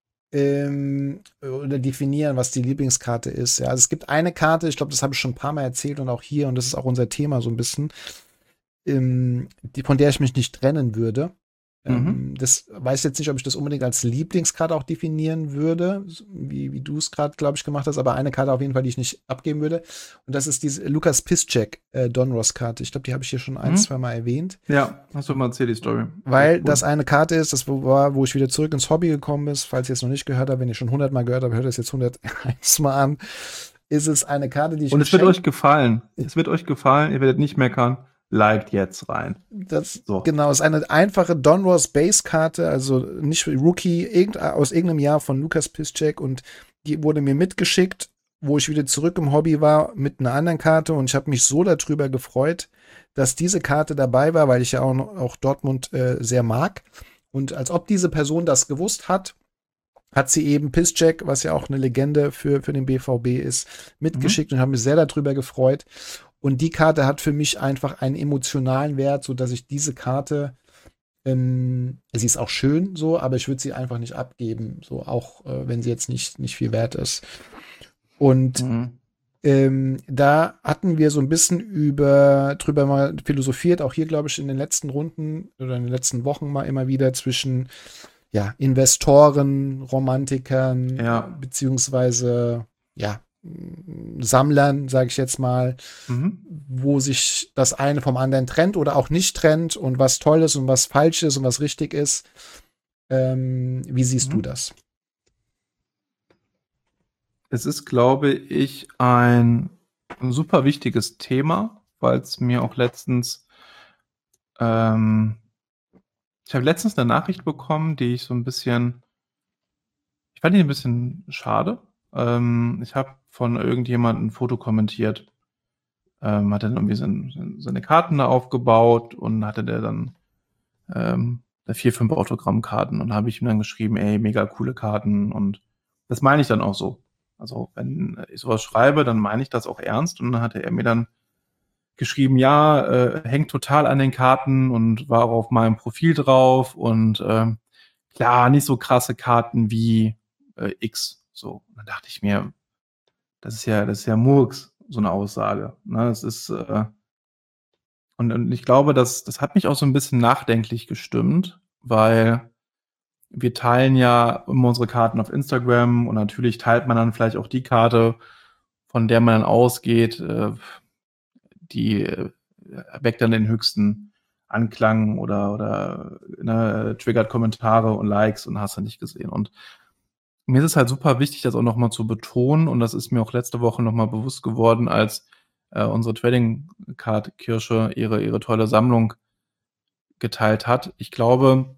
ähm, oder definieren, was die Lieblingskarte ist. Ja, also es gibt eine Karte, ich glaube, das habe ich schon ein paar Mal erzählt und auch hier, und das ist auch unser Thema so ein bisschen, ähm, die, von der ich mich nicht trennen würde. Mhm. Ähm, das weiß jetzt nicht, ob ich das unbedingt als Lieblingskarte auch definieren würde, wie, wie du es gerade, glaube ich, gemacht hast, aber eine Karte auf jeden Fall, die ich nicht abgeben würde. Und das ist diese Lukas Piszczek äh, Donruss-Karte. Ich glaube, die habe ich hier schon ein, Mhm. zwei Mal erwähnt. Ja, hast du mal erzählt, die Story. Weil Cool. das eine Karte ist, das war, wo ich wieder zurück ins Hobby gekommen bin. Falls ihr es noch nicht gehört habt, wenn ihr schon hundert Mal gehört habt, hört es jetzt hunderteins Mal an. Ist es eine Karte, die ich Und es wird geschenkt- euch gefallen. Es wird euch gefallen, ihr werdet nicht meckern. Liked jetzt rein. Das, So. Genau, ist eine einfache Donruss Base-Karte, also nicht Rookie, irgend, aus irgendeinem Jahr von Lukas Piszczek, und die wurde mir mitgeschickt, wo ich wieder zurück im Hobby war mit einer anderen Karte, und ich habe mich so darüber gefreut, dass diese Karte dabei war, weil ich ja auch, noch- auch Dortmund äh, sehr mag, und als ob diese Person das gewusst hat, hat sie eben Piszczek, was ja auch eine Legende für, für den B V B ist, mitgeschickt, und habe mich sehr darüber gefreut. Und die Karte hat für mich einfach einen emotionalen Wert, so dass ich diese Karte, ähm, sie ist auch schön so, aber ich würde sie einfach nicht abgeben, so auch äh, wenn sie jetzt nicht, nicht viel wert ist. Und Mhm. ähm, da hatten wir so ein bisschen über drüber mal philosophiert, auch hier, glaube ich, in den letzten Runden oder in den letzten Wochen mal immer wieder zwischen ja, Investoren, Romantikern, Ja. beziehungsweise ja, Sammlern, sage ich jetzt mal, Mhm. wo sich das eine vom anderen trennt oder auch nicht trennt, und was toll ist und was falsch ist und was richtig ist. Ähm, wie siehst Mhm. du das? Es ist, glaube ich, ein super wichtiges Thema, weil es mir auch letztens, ähm, ich habe letztens eine Nachricht bekommen, die ich so ein bisschen, ich fand die ein bisschen schade. Ähm, ich habe von irgendjemandem ein Foto kommentiert, ähm, hat dann irgendwie seine, seine Karten da aufgebaut und hatte der dann ähm, vier, fünf Autogrammkarten und habe ich ihm dann geschrieben, ey, mega coole Karten und das meine ich dann auch so. Also wenn ich sowas schreibe, dann meine ich das auch ernst und dann hatte er mir dann geschrieben, ja, äh, hängt total an den Karten und war auch auf meinem Profil drauf und ähm, klar, nicht so krasse Karten wie äh, X. So, und dann dachte ich mir, das ist ja, das ist ja Murks, so eine Aussage. Ne? Das ist äh, und, und ich glaube, das, das hat mich auch so ein bisschen nachdenklich gestimmt, weil wir teilen ja immer unsere Karten auf Instagram und natürlich teilt man dann vielleicht auch die Karte, von der man dann ausgeht, äh, die äh, weckt dann den höchsten Anklang oder, oder ne, triggert Kommentare und Likes und hast du nicht gesehen. Und mir ist es halt super wichtig, das auch nochmal zu betonen und das ist mir auch letzte Woche nochmal bewusst geworden, als äh, unsere Trading Card Kirsche ihre, ihre tolle Sammlung geteilt hat. Ich glaube,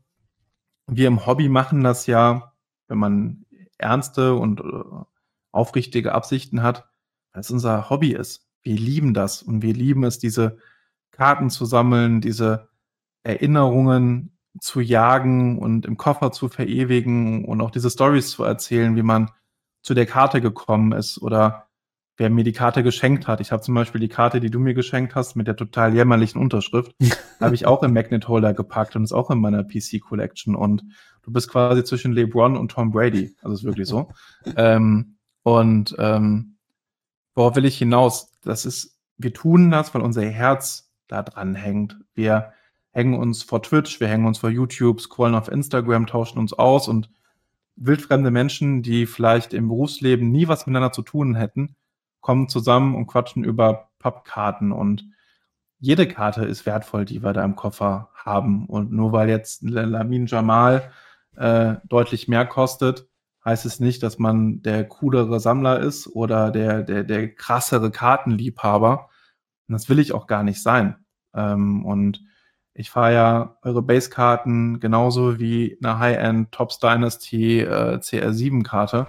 wir im Hobby machen das ja, wenn man ernste und äh, aufrichtige Absichten hat, weil es unser Hobby ist. Wir lieben das und wir lieben es, diese Karten zu sammeln, diese Erinnerungen zu jagen und im Koffer zu verewigen und auch diese Stories zu erzählen, wie man zu der Karte gekommen ist oder wer mir die Karte geschenkt hat. Ich habe zum Beispiel die Karte, die du mir geschenkt hast, mit der total jämmerlichen Unterschrift, habe ich auch im Magnet Holder gepackt und ist auch in meiner P C Collection und du bist quasi zwischen LeBron und Tom Brady. Also ist wirklich so. ähm, und ähm, worauf will ich hinaus? Das ist, wir tun das, weil unser Herz da dran hängt. Wir hängen uns vor Twitch, wir hängen uns vor YouTube, scrollen auf Instagram, tauschen uns aus und wildfremde Menschen, die vielleicht im Berufsleben nie was miteinander zu tun hätten, kommen zusammen und quatschen über Pappkarten und jede Karte ist wertvoll, die wir da im Koffer haben. Und nur weil jetzt Lamine Jamal äh, deutlich mehr kostet, heißt es nicht, dass man der coolere Sammler ist oder der, der, der krassere Kartenliebhaber. Und das will ich auch gar nicht sein. Ähm, und ich fahre ja eure Basekarten genauso wie eine High-End Topps Dynasty äh, C R sieben Karte.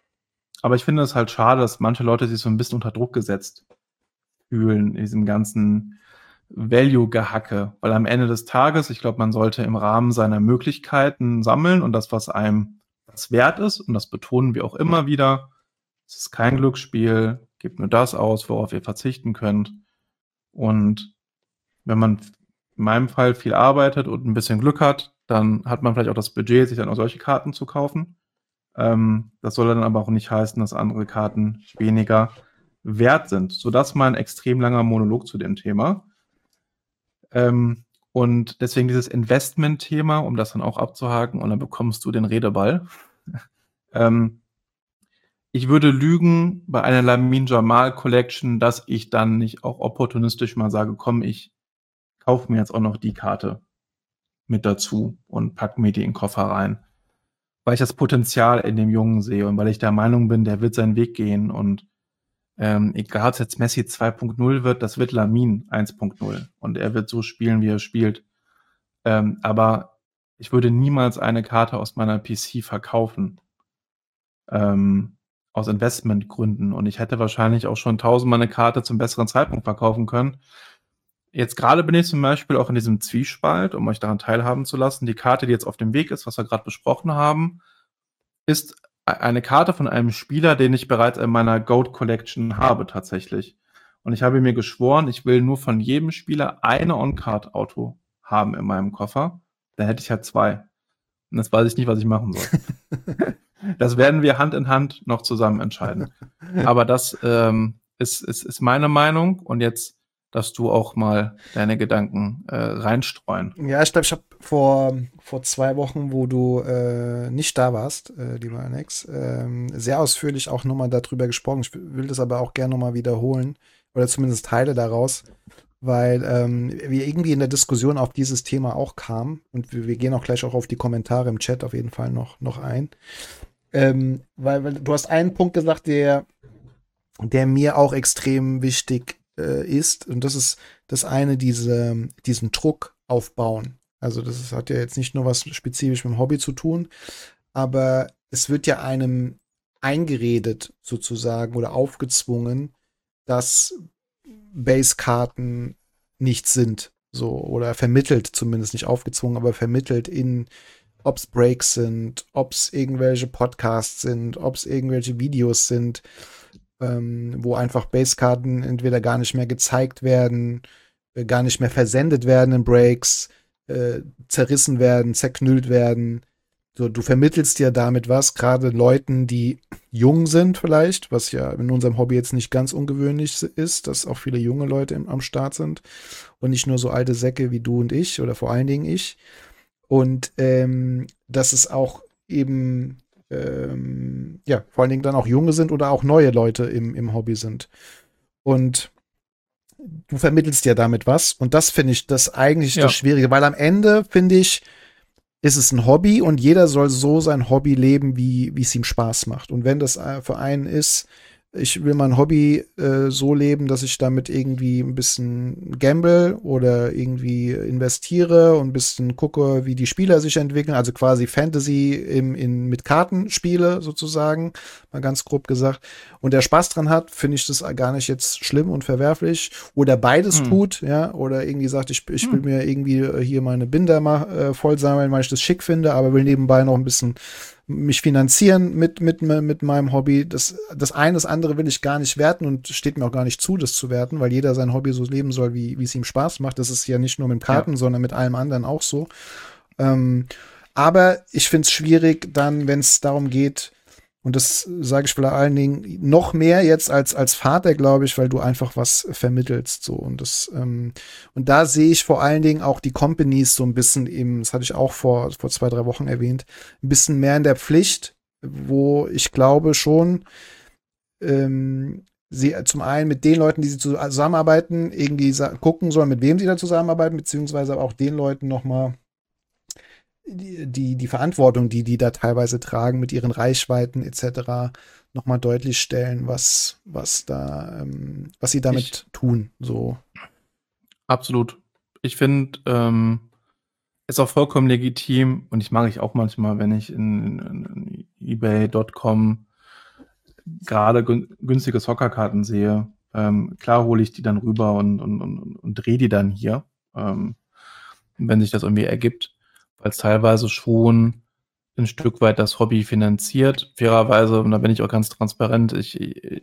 Aber ich finde es halt schade, dass manche Leute sich so ein bisschen unter Druck gesetzt fühlen in diesem ganzen Value-Gehacke. Weil am Ende des Tages, ich glaube, man sollte im Rahmen seiner Möglichkeiten sammeln und das, was einem das wert ist, und das betonen wir auch immer wieder, es ist kein Glücksspiel, gebt nur das aus, worauf ihr verzichten könnt. Und wenn man in meinem Fall viel arbeitet und ein bisschen Glück hat, dann hat man vielleicht auch das Budget, sich dann auch solche Karten zu kaufen. Ähm, das soll dann aber auch nicht heißen, dass andere Karten weniger wert sind. So, das mal ein extrem langer Monolog zu dem Thema. Ähm, und deswegen dieses Investment-Thema, um das dann auch abzuhaken, und dann bekommst du den Redeball. ähm, ich würde lügen bei einer Lamine Jamal Collection, dass ich dann nicht auch opportunistisch mal sage, komm, ich kaufe mir jetzt auch noch die Karte mit dazu und pack mir die in den Koffer rein. Weil ich das Potenzial in dem Jungen sehe und weil ich der Meinung bin, der wird seinen Weg gehen und ähm, egal, ob es jetzt Messi zwei Punkt null wird, das wird Lamine eins Punkt null und er wird so spielen, wie er spielt. Ähm, aber ich würde niemals eine Karte aus meiner P C verkaufen. Ähm, aus Investmentgründen und ich hätte wahrscheinlich auch schon tausendmal eine Karte zum besseren Zeitpunkt verkaufen können. Jetzt gerade bin ich zum Beispiel auch in diesem Zwiespalt, um euch daran teilhaben zu lassen. Die Karte, die jetzt auf dem Weg ist, was wir gerade besprochen haben, ist eine Karte von einem Spieler, den ich bereits in meiner GOAT Collection habe tatsächlich. Und ich habe mir geschworen, ich will nur von jedem Spieler eine On-Card-Auto haben in meinem Koffer. Dann hätte ich halt zwei. Und jetzt weiß ich nicht, was ich machen soll. Das werden wir Hand in Hand noch zusammen entscheiden. Aber das ähm, ist, ist, ist meine Meinung. Und jetzt darfst du auch mal deine Gedanken äh, reinstreuen. Ja, ich glaube, ich habe vor, vor zwei Wochen, wo du äh, nicht da warst, äh, lieber Alex, ähm, sehr ausführlich auch nochmal darüber gesprochen. Ich will das aber auch gerne nochmal wiederholen oder zumindest Teile daraus, weil ähm, wir irgendwie in der Diskussion auf dieses Thema auch kamen und wir, wir gehen auch gleich auch auf die Kommentare im Chat auf jeden Fall noch, noch ein. Ähm, weil, weil du hast einen Punkt gesagt, der, der mir auch extrem wichtig ist, und das ist das eine, diese, diesen Druck aufbauen. Also das ist, hat ja jetzt nicht nur was spezifisch mit dem Hobby zu tun, aber es wird ja einem eingeredet sozusagen oder aufgezwungen, dass Base-Karten nichts sind. So, oder vermittelt, zumindest nicht aufgezwungen, aber vermittelt in, ob es Breaks sind, ob es irgendwelche Podcasts sind, ob es irgendwelche Videos sind, ähm, wo einfach Base-Karten entweder gar nicht mehr gezeigt werden, äh, gar nicht mehr versendet werden in Breaks, äh, zerrissen werden, zerknüllt werden. So, du vermittelst ja damit was, gerade Leuten, die jung sind vielleicht, was ja in unserem Hobby jetzt nicht ganz ungewöhnlich ist, dass auch viele junge Leute im, am Start sind und nicht nur so alte Säcke wie du und ich oder vor allen Dingen ich. Und ähm, dass es auch eben ähm, ja, vor allen Dingen dann auch junge sind oder auch neue Leute im, im Hobby sind. Und du vermittelst ja damit was. Und das finde ich das eigentlich Ja. das Schwierige, weil am Ende, finde ich, ist es ein Hobby und jeder soll so sein Hobby leben, wie wie es ihm Spaß macht. Und wenn das äh, für einen ist, ich will mein Hobby äh, so leben, dass ich damit irgendwie ein bisschen gamble oder irgendwie investiere und ein bisschen gucke, wie die Spieler sich entwickeln, also quasi Fantasy im, in, mit Karten spiele sozusagen, mal ganz grob gesagt, und der Spaß dran hat, finde ich das gar nicht jetzt schlimm und verwerflich, oder beides Hm. tut, ja, oder irgendwie sagt, ich, ich will Hm. mir irgendwie hier meine Binder mal äh, voll sammeln, weil ich das schick finde, aber will nebenbei noch ein bisschen mich finanzieren mit, mit, mit meinem Hobby. Das, das eine, das andere will ich gar nicht werten und steht mir auch gar nicht zu, das zu werten, weil jeder sein Hobby so leben soll, wie, wie es ihm Spaß macht. Das ist ja nicht nur mit Karten, Ja. sondern mit allem anderen auch so. Ähm, aber ich finde es schwierig dann, wenn es darum geht, und das sage ich vor allen Dingen noch mehr jetzt als, als Vater, glaube ich, weil du einfach was vermittelst, so. Und das, ähm, und da sehe ich vor allen Dingen auch die Companies so ein bisschen eben, das hatte ich auch vor, vor zwei, drei Wochen erwähnt, ein bisschen mehr in der Pflicht, wo ich glaube schon, ähm, sie zum einen mit den Leuten, die sie zusammenarbeiten, irgendwie gucken sollen, mit wem sie da zusammenarbeiten, beziehungsweise aber auch den Leuten nochmal die, die, die Verantwortung, die die da teilweise tragen mit ihren Reichweiten et cetera, nochmal deutlich stellen, was, was da, ähm, was sie damit Ich, tun. So. absolut. Ich finde, ähm, ist auch vollkommen legitim und ich mag ich auch manchmal, wenn ich in, in, in eBay Punkt com gerade gün- günstige Soccerkarten sehe. Ähm, klar hole ich die dann rüber und, und, und, und drehe die dann hier, ähm, wenn sich das irgendwie ergibt, weil es teilweise schon ein Stück weit das Hobby finanziert. Fairerweise, und da bin ich auch ganz transparent, ich, ich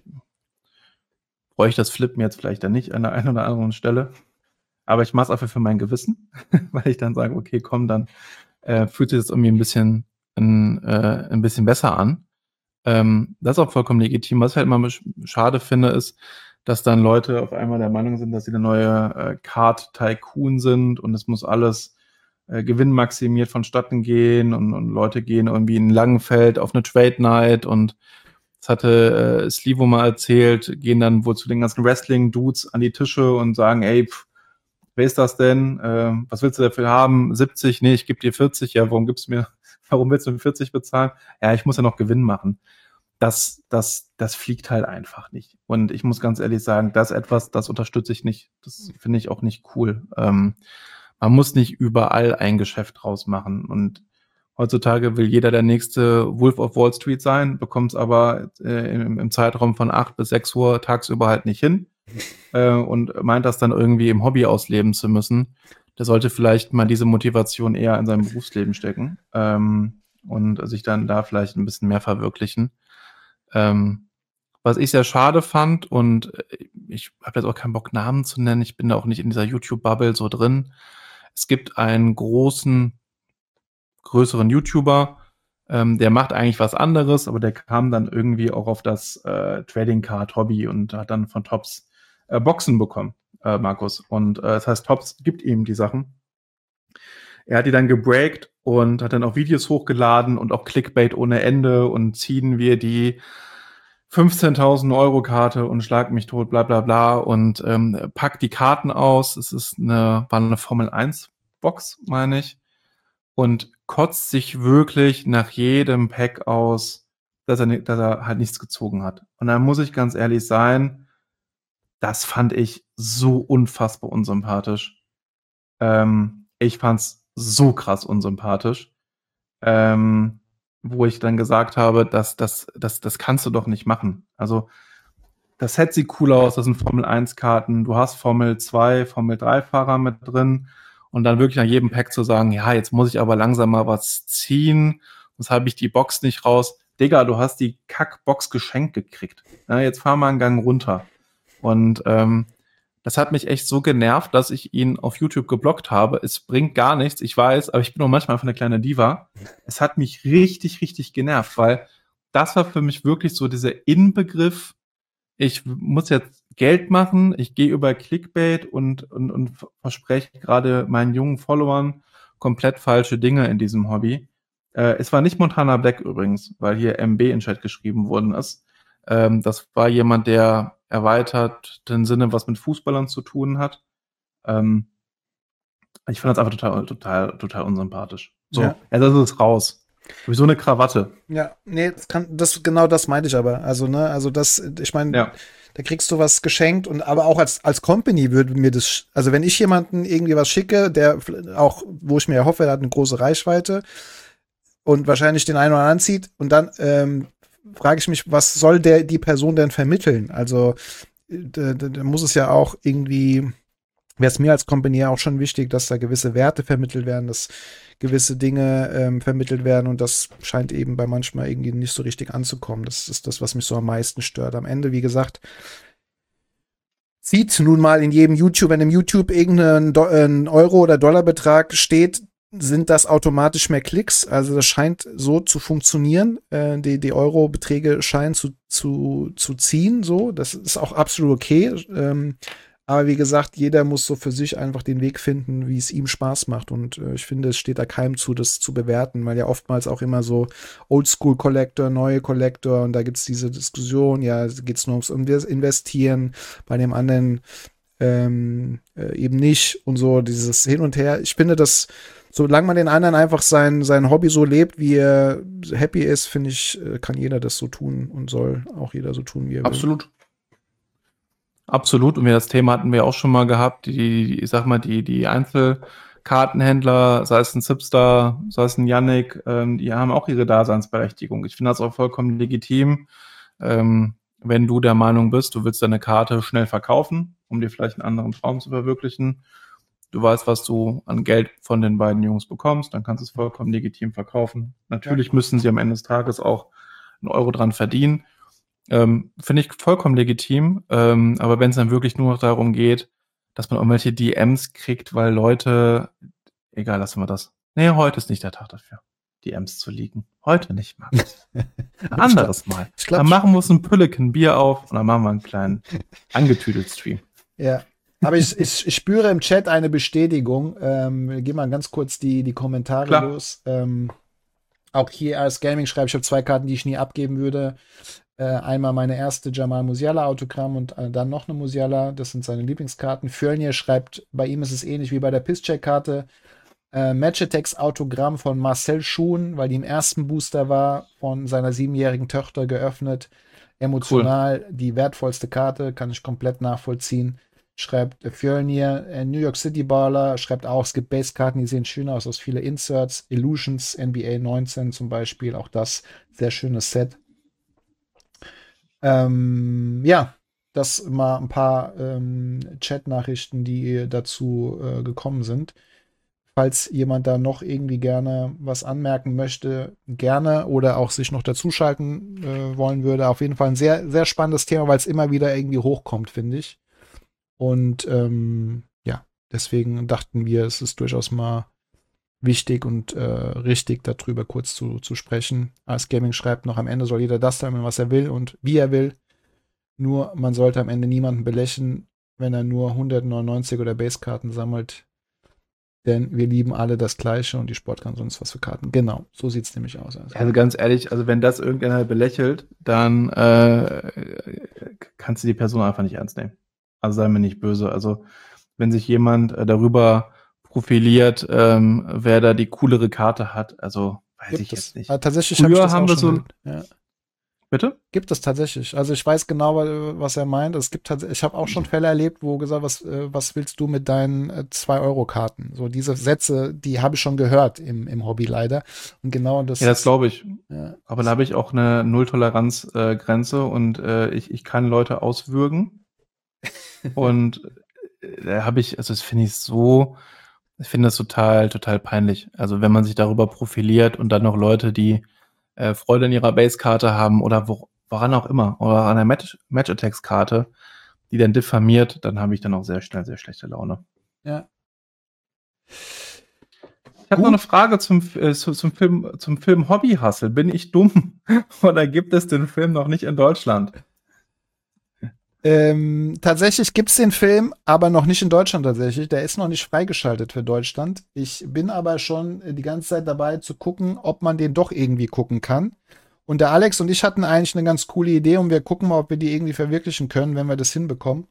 bräuchte das Flippen jetzt vielleicht dann nicht an der einen oder anderen Stelle, aber ich mache es einfach für mein Gewissen, weil ich dann sage, okay, komm, dann äh, fühlt sich das irgendwie ein bisschen ein, äh, ein bisschen besser an. Ähm, das ist auch vollkommen legitim. Was ich halt immer schade finde, ist, dass dann Leute auf einmal der Meinung sind, dass sie der neue äh, Card-Tycoon sind und es muss alles äh, gewinnmaximiert vonstatten gehen und, und Leute gehen irgendwie in Langenfeld auf eine Trade Night und das hatte äh, Slivo mal erzählt, gehen dann wohl zu den ganzen Wrestling-Dudes an die Tische und sagen, ey, pff, wer ist das denn? Äh, was willst du dafür haben? siebzig? Nee, ich gebe dir vierzig. Ja, warum gibst du mir, warum willst du vierzig bezahlen? Ja, ich muss ja noch Gewinn machen. Das, das, das fliegt halt einfach nicht. Und ich muss ganz ehrlich sagen, das ist etwas, das unterstütze ich nicht. Das finde ich auch nicht cool. Ähm, man muss nicht überall ein Geschäft draus machen. Und heutzutage will jeder der nächste Wolf of Wall Street sein, bekommt es aber äh, im, im Zeitraum von acht bis sechs Uhr tagsüber halt nicht hin äh, und meint das dann irgendwie im Hobby ausleben zu müssen. Der sollte vielleicht mal diese Motivation eher in seinem Berufsleben stecken ähm, und sich dann da vielleicht ein bisschen mehr verwirklichen. Ähm, was ich sehr schade fand, und ich habe jetzt auch keinen Bock, Namen zu nennen, ich bin da auch nicht in dieser YouTube-Bubble so drin. Es gibt einen großen, größeren YouTuber, ähm, der macht eigentlich was anderes, aber der kam dann irgendwie auch auf das äh, Trading Card Hobby und hat dann von Tops äh, Boxen bekommen, äh, Markus. Und äh, das heißt, Tops gibt ihm die Sachen. Er hat die dann gebreakt und hat dann auch Videos hochgeladen und auch Clickbait ohne Ende und ziehen wir die fünfzehntausend Euro Karte und schlag mich tot, bla bla bla und ähm, packt die Karten aus. Es ist eine, war eine Formel eins Box, meine ich. Und kotzt sich wirklich nach jedem Pack aus, dass er, dass er halt nichts gezogen hat. Und dann muss ich ganz ehrlich sein, das fand ich so unfassbar unsympathisch. Ähm, ich fand's so krass unsympathisch. Ähm, wo ich dann gesagt habe, dass das, das, das kannst du doch nicht machen. Also das Set sieht cool aus, das sind Formel eins Karten, du hast Formel zwei, Formel drei Fahrer mit drin und dann wirklich nach jedem Pack zu sagen, ja, jetzt muss ich aber langsam mal was ziehen, sonst habe ich die Box nicht raus. Digga, du hast die Kackbox geschenkt gekriegt. Ja, jetzt fahr mal einen Gang runter. Und ähm, das hat mich echt so genervt, dass ich ihn auf YouTube geblockt habe. Es bringt gar nichts, ich weiß, aber ich bin auch manchmal einfach eine kleine Diva. Es hat mich richtig, richtig genervt, weil das war für mich wirklich so dieser Inbegriff, ich muss jetzt Geld machen, ich gehe über Clickbait und, und, und verspreche gerade meinen jungen Followern komplett falsche Dinge in diesem Hobby. Äh, es war nicht Montana Black übrigens, weil hier M B in Chat geschrieben worden ist. Ähm, das war jemand, der erweitert den Sinne, was mit Fußballern zu tun hat. Ähm, ich fand das einfach total, total, total unsympathisch. So, Ja. also das ist raus. Wie so eine Krawatte. Ja, nee, das kann, das, genau das meinte ich aber. Also, ne, also das, ich meine, Ja. da kriegst du was geschenkt und aber auch als, als Company würde mir das, also wenn ich jemanden irgendwie was schicke, der auch, wo ich mir hoffe, er hat eine große Reichweite und wahrscheinlich den einen oder anderen zieht und dann ähm, frage ich mich, was soll der, die Person denn vermitteln? Also, da, da, da muss es ja auch irgendwie, wäre es mir als Company auch schon wichtig, dass da gewisse Werte vermittelt werden, dass gewisse Dinge ähm, vermittelt werden und das scheint eben bei manchmal irgendwie nicht so richtig anzukommen. Das ist das, was mich so am meisten stört. Am Ende, wie gesagt, sieht nun mal in jedem YouTube, wenn im YouTube irgendein Do- ein Euro- oder Dollarbetrag steht, sind das automatisch mehr Klicks. Also das scheint so zu funktionieren. Äh, die, die Euro-Beträge scheinen zu, zu, zu ziehen. So, das ist auch absolut okay. Ähm, aber wie gesagt, jeder muss so für sich einfach den Weg finden, wie es ihm Spaß macht. Und äh, ich finde, es steht da keinem zu, das zu bewerten, weil ja oftmals auch immer so Oldschool-Collector, neue Collector und da gibt es diese Diskussion, ja, geht es nur ums Investieren, bei dem anderen ähm, äh, eben nicht und so, dieses Hin und Her. Ich finde, dass solange man den anderen einfach sein, sein Hobby so lebt, wie er happy ist, finde ich, äh, kann jeder das so tun und soll auch jeder so tun, wie er will. Absolut. Absolut. Und wir das Thema hatten wir auch schon mal gehabt, die, ich sag mal, die, die Einzelkartenhändler, sei es ein Zipstar, sei es ein Yannick, ähm, die haben auch ihre Daseinsberechtigung. Ich finde das auch vollkommen legitim, ähm, wenn du der Meinung bist, du willst deine Karte schnell verkaufen, um dir vielleicht einen anderen Traum zu verwirklichen. Du weißt, was du an Geld von den beiden Jungs bekommst, dann kannst du es vollkommen legitim verkaufen. Natürlich ja. müssen sie am Ende des Tages auch einen Euro dran verdienen. Ähm, finde ich vollkommen legitim, ähm, aber wenn es dann wirklich nur noch darum geht, dass man irgendwelche D Ms kriegt, weil Leute, egal, lassen wir das. Nee, heute ist nicht der Tag dafür, D Ms zu leaken. Heute nicht mal. Ein anderes glaub, Mal. Glaub, dann machen wir uns ein Pülliken Bier auf und dann machen wir einen kleinen angetüdelt Stream. Ja, aber ich, ich, ich spüre im Chat eine Bestätigung. Ähm, wir gehen mal ganz kurz die, die Kommentare Klar. los. Ähm, auch hier als Gaming schreibt, ich habe zwei Karten, die ich nie abgeben würde. Äh, einmal meine erste Jamal Musiala Autogramm und äh, dann noch eine Musiala. Das sind seine Lieblingskarten. Fjölnir schreibt, bei ihm ist es ähnlich wie bei der Pisscheck-Karte. Äh, Match-Attacks Autogramm von Marcel Schuhn, weil die im ersten Booster war, von seiner siebenjährigen Tochter geöffnet. Emotional cool. Die wertvollste Karte, kann ich komplett nachvollziehen. Schreibt äh, Fjölnir, äh, New York City Baller, schreibt auch, es gibt Base-Karten, die sehen schön aus, aus viele Inserts. Illusions, N B A neunzehn zum Beispiel, auch das sehr schönes Set. Ähm, ja, das mal ein paar ähm, Chat-Nachrichten, die dazu äh, gekommen sind. Falls jemand da noch irgendwie gerne was anmerken möchte, gerne oder auch sich noch dazuschalten äh, wollen würde. Auf jeden Fall ein sehr, sehr spannendes Thema, weil es immer wieder irgendwie hochkommt, finde ich. Und ähm, ja, deswegen dachten wir, es ist durchaus mal wichtig und äh, richtig, darüber kurz zu, zu sprechen. Als Gaming schreibt noch, am Ende soll jeder das sammeln, was er will und wie er will. Nur, man sollte am Ende niemanden belächeln, wenn er nur hundertneunundneunzig oder Basekarten sammelt. Denn wir lieben alle das Gleiche und die Sport kann sonst was für Karten. Genau, so sieht es nämlich aus. Also. also ganz ehrlich, also wenn das irgendeiner belächelt, dann äh, kannst du die Person einfach nicht ernst nehmen. Also sei mir nicht böse. Also wenn sich jemand äh, darüber profiliert, ähm, wer da die coolere Karte hat, also weiß Gibt ich es. jetzt nicht. Aber tatsächlich Früher hab ich das haben auch wir schon so, ja. Bitte? Gibt es tatsächlich. Also ich weiß genau, was er meint. Es gibt tatsächlich, ich habe auch schon Fälle erlebt, wo gesagt, was, was willst du mit deinen zwei Euro Karten? So diese Sätze, die habe ich schon gehört im, im Hobby leider. Und genau das. Ja, das glaube ich. Ja, Aber da habe ich auch eine Null-Toleranz-Grenze und äh, ich, ich kann Leute auswürgen. Und äh, da habe ich, also das finde ich so, ich finde das total, total peinlich. Also wenn man sich darüber profiliert und dann noch Leute, die äh, Freude in ihrer Base-Karte haben oder wo, woran auch immer, oder an der Match- Match-Attacks-Karte, die dann diffamiert, dann habe ich dann auch sehr schnell sehr schlechte Laune. Ja. Ich habe noch eine Frage zum, äh, zu, zum Film, zum Film Hobby Hustle. Bin ich dumm oder gibt es den Film noch nicht in Deutschland? Ähm, tatsächlich gibt's den Film, aber noch nicht in Deutschland tatsächlich. Der ist noch nicht freigeschaltet für Deutschland. Ich bin aber schon die ganze Zeit dabei zu gucken, ob man den doch irgendwie gucken kann. Und der Alex und ich hatten eigentlich eine ganz coole Idee und wir gucken mal, ob wir die irgendwie verwirklichen können, wenn wir das hinbekommen.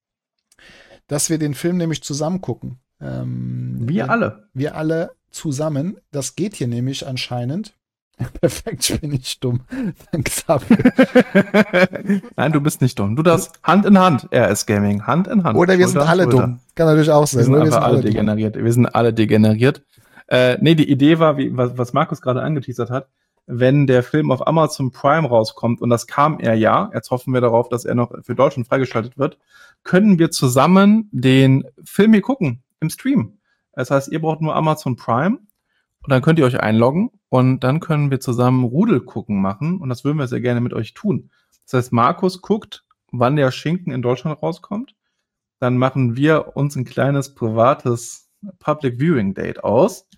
Dass wir den Film nämlich zusammen gucken. Ähm, wir alle. Wir alle zusammen. Das geht hier nämlich anscheinend. Perfekt, ich bin nicht dumm. Danke dafür. Nein, du bist nicht dumm. Du darfst Hand in Hand, R S Gaming, Hand in Hand. Oder wir sind alle Schulter. dumm. Kann natürlich auch sein. Wir sind, Oder wir sind alle dumm. degeneriert. Wir sind alle degeneriert. Äh, nee, die Idee war, wie, was, was Markus gerade angeteasert hat, wenn der Film auf Amazon Prime rauskommt, und das kam er ja, jetzt hoffen wir darauf, dass er noch für Deutschland freigeschaltet wird, können wir zusammen den Film hier gucken, im Stream. Das heißt, ihr braucht nur Amazon Prime und dann könnt ihr euch einloggen und dann können wir zusammen Rudel gucken machen und das würden wir sehr gerne mit euch tun. Das heißt, Markus guckt, wann der Schinken in Deutschland rauskommt. Dann machen wir uns ein kleines privates Public Viewing Date aus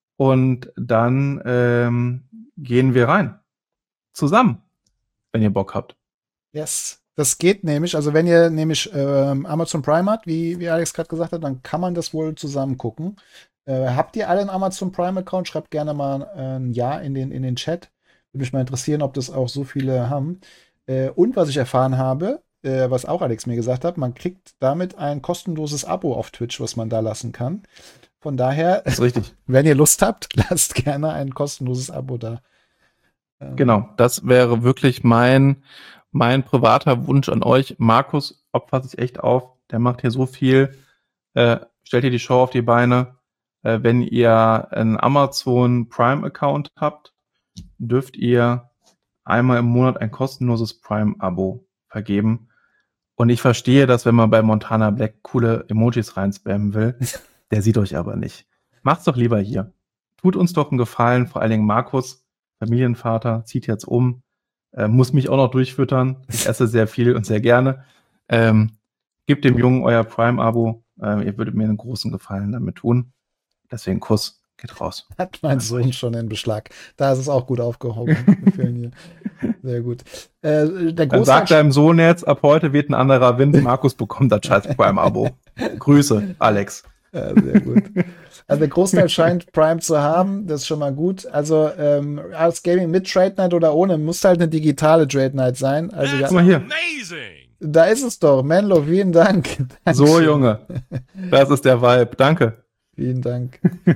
und dann ähm, gehen wir rein. Zusammen, wenn ihr Bock habt. Yes. Das geht nämlich, also wenn ihr nämlich ähm, Amazon Prime habt, wie, wie Alex gerade gesagt hat, dann kann man das wohl zusammen gucken. Äh, habt ihr alle einen Amazon Prime-Account? Schreibt gerne mal äh, ein Ja in den, in den Chat. Würde mich mal interessieren, ob das auch so viele haben. Äh, und was ich erfahren habe, äh, was auch Alex mir gesagt hat, man kriegt damit ein kostenloses Abo auf Twitch, was man da lassen kann. Von daher, Das ist richtig. wenn ihr Lust habt, lasst gerne ein kostenloses Abo da. Ähm, Genau, das wäre wirklich mein, mein privater Wunsch an euch. Markus opfert sich echt auf. Der macht hier so viel. Äh, stellt ihr die Show auf die Beine. Äh, wenn ihr einen Amazon Prime-Account habt, dürft ihr einmal im Monat ein kostenloses Prime-Abo vergeben. Und ich verstehe, dass wenn man bei Montana Black coole Emojis reinspammen will, der sieht euch aber nicht. Macht's doch lieber hier. Tut uns doch einen Gefallen, vor allen Dingen Markus, Familienvater, zieht jetzt um, äh, muss mich auch noch durchfüttern. Ich esse sehr viel und sehr gerne. Ähm, gebt dem Jungen euer Prime-Abo. Äh, ihr würdet mir einen großen Gefallen damit tun. Deswegen Kuss, geht raus. Hat mein Sohn schon in Beschlag. Da ist es auch gut aufgehoben. Wir fehlen hier. Sehr gut. Äh, der Dann sagt deinem Sohn jetzt, ab heute weht ein anderer Wind. Markus bekommt das scheiß Prime-Abo. Grüße, Alex. Ja, sehr gut. Also der Großteil scheint Prime zu haben, das ist schon mal gut. Also ähm, als Gaming mit Trade Night oder ohne, muss halt eine digitale Trade Night sein. Also Guck mal hier. Amazing. Da ist es doch. Menlo, vielen Dank. So, Dankeschön. Junge. Das ist der Vibe. Danke. Vielen Dank.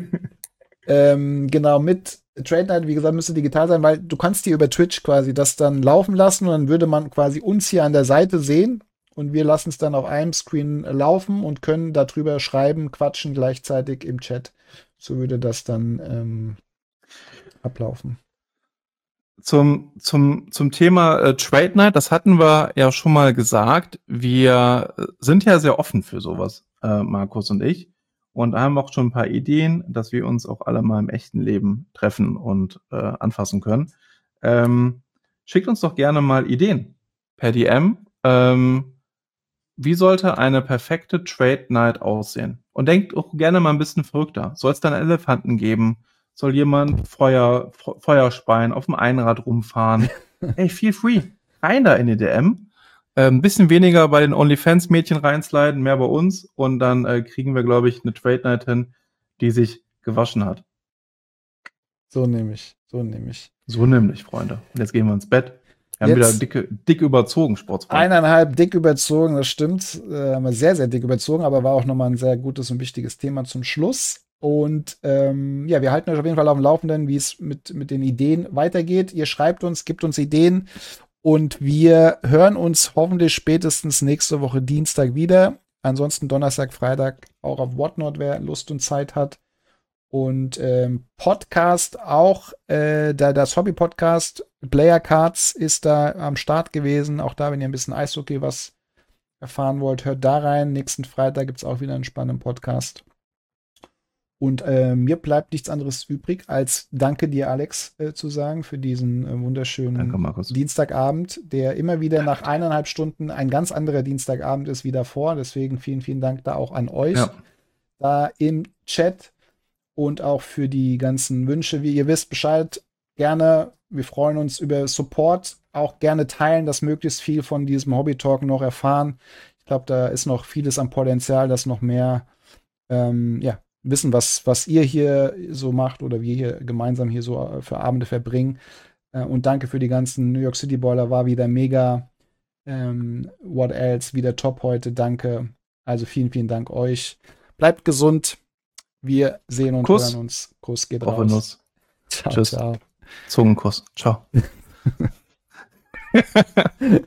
ähm, genau, mit Trade Night, wie gesagt, müsste digital sein, weil du kannst hier über Twitch quasi das dann laufen lassen und dann würde man quasi uns hier an der Seite sehen. Und wir lassen es dann auf einem Screen laufen und können darüber schreiben, quatschen gleichzeitig im Chat. So würde das dann ähm, ablaufen. Zum, zum, zum Thema äh, Trade Night, das hatten wir ja schon mal gesagt. Wir sind ja sehr offen für sowas, äh, Markus und ich. Und haben auch schon ein paar Ideen, dass wir uns auch alle mal im echten Leben treffen und äh, anfassen können. Ähm, schickt uns doch gerne mal Ideen per D M. Ähm, Wie sollte eine perfekte Trade Night aussehen? Und denkt auch gerne mal ein bisschen verrückter. Soll es dann Elefanten geben? Soll jemand Feuer, Fe- Feuerspeien auf dem Einrad rumfahren? Hey, feel free. Rein da in die D M. Äh, ein bisschen weniger bei den OnlyFans-Mädchen reinsliden, mehr bei uns. Und dann äh, kriegen wir, glaube ich, eine Trade Night hin, die sich gewaschen hat. So nehme ich. So nehme ich. So nämlich, Freunde. Und jetzt gehen wir ins Bett. Wir haben Jetzt- wieder dicke, dick überzogen, Sportsfreunde. Eineinhalb dick überzogen, das stimmt. Äh, haben wir sehr, sehr dick überzogen, aber war auch nochmal ein sehr gutes und wichtiges Thema zum Schluss. Und ähm, ja, wir halten euch auf jeden Fall auf dem Laufenden, wie es mit, mit den Ideen weitergeht. Ihr schreibt uns, gibt uns Ideen Und wir hören uns hoffentlich spätestens nächste Woche Dienstag wieder. Ansonsten Donnerstag, Freitag auch auf Whatnot, wer Lust und Zeit hat. Und ähm, Podcast auch, äh, da das Hobby-Podcast Player Cards ist da am Start gewesen. Auch da, wenn ihr ein bisschen Eishockey was erfahren wollt, hört da rein. Nächsten Freitag gibt es auch wieder einen spannenden Podcast. Und äh, mir bleibt nichts anderes übrig, als danke dir, Alex, äh, zu sagen für diesen äh, wunderschönen Danke, Markus. Dienstagabend, der immer wieder nach eineinhalb Stunden ein ganz anderer Dienstagabend ist wie davor. Deswegen vielen, vielen Dank da auch an euch, Ja. da im Chat und auch für die ganzen Wünsche. Wie ihr wisst Bescheid, gerne, wir freuen uns über Support, auch gerne teilen, dass möglichst viel von diesem Hobby-Talk noch erfahren. Ich glaube, da ist noch vieles am Potenzial, dass noch mehr ähm, ja, wissen, was, was ihr hier so macht oder wir hier gemeinsam hier so für Abende verbringen. Äh, und danke für die ganzen New York City Boiler, war wieder mega. Ähm, what else? Wieder top heute, danke. Also vielen, vielen Dank euch. Bleibt gesund. Wir sehen und Kuss. hören uns. Kuss geht Auf raus. Nuss. Ciao, Tschüss. ciao. Zungenkuss. Ciao.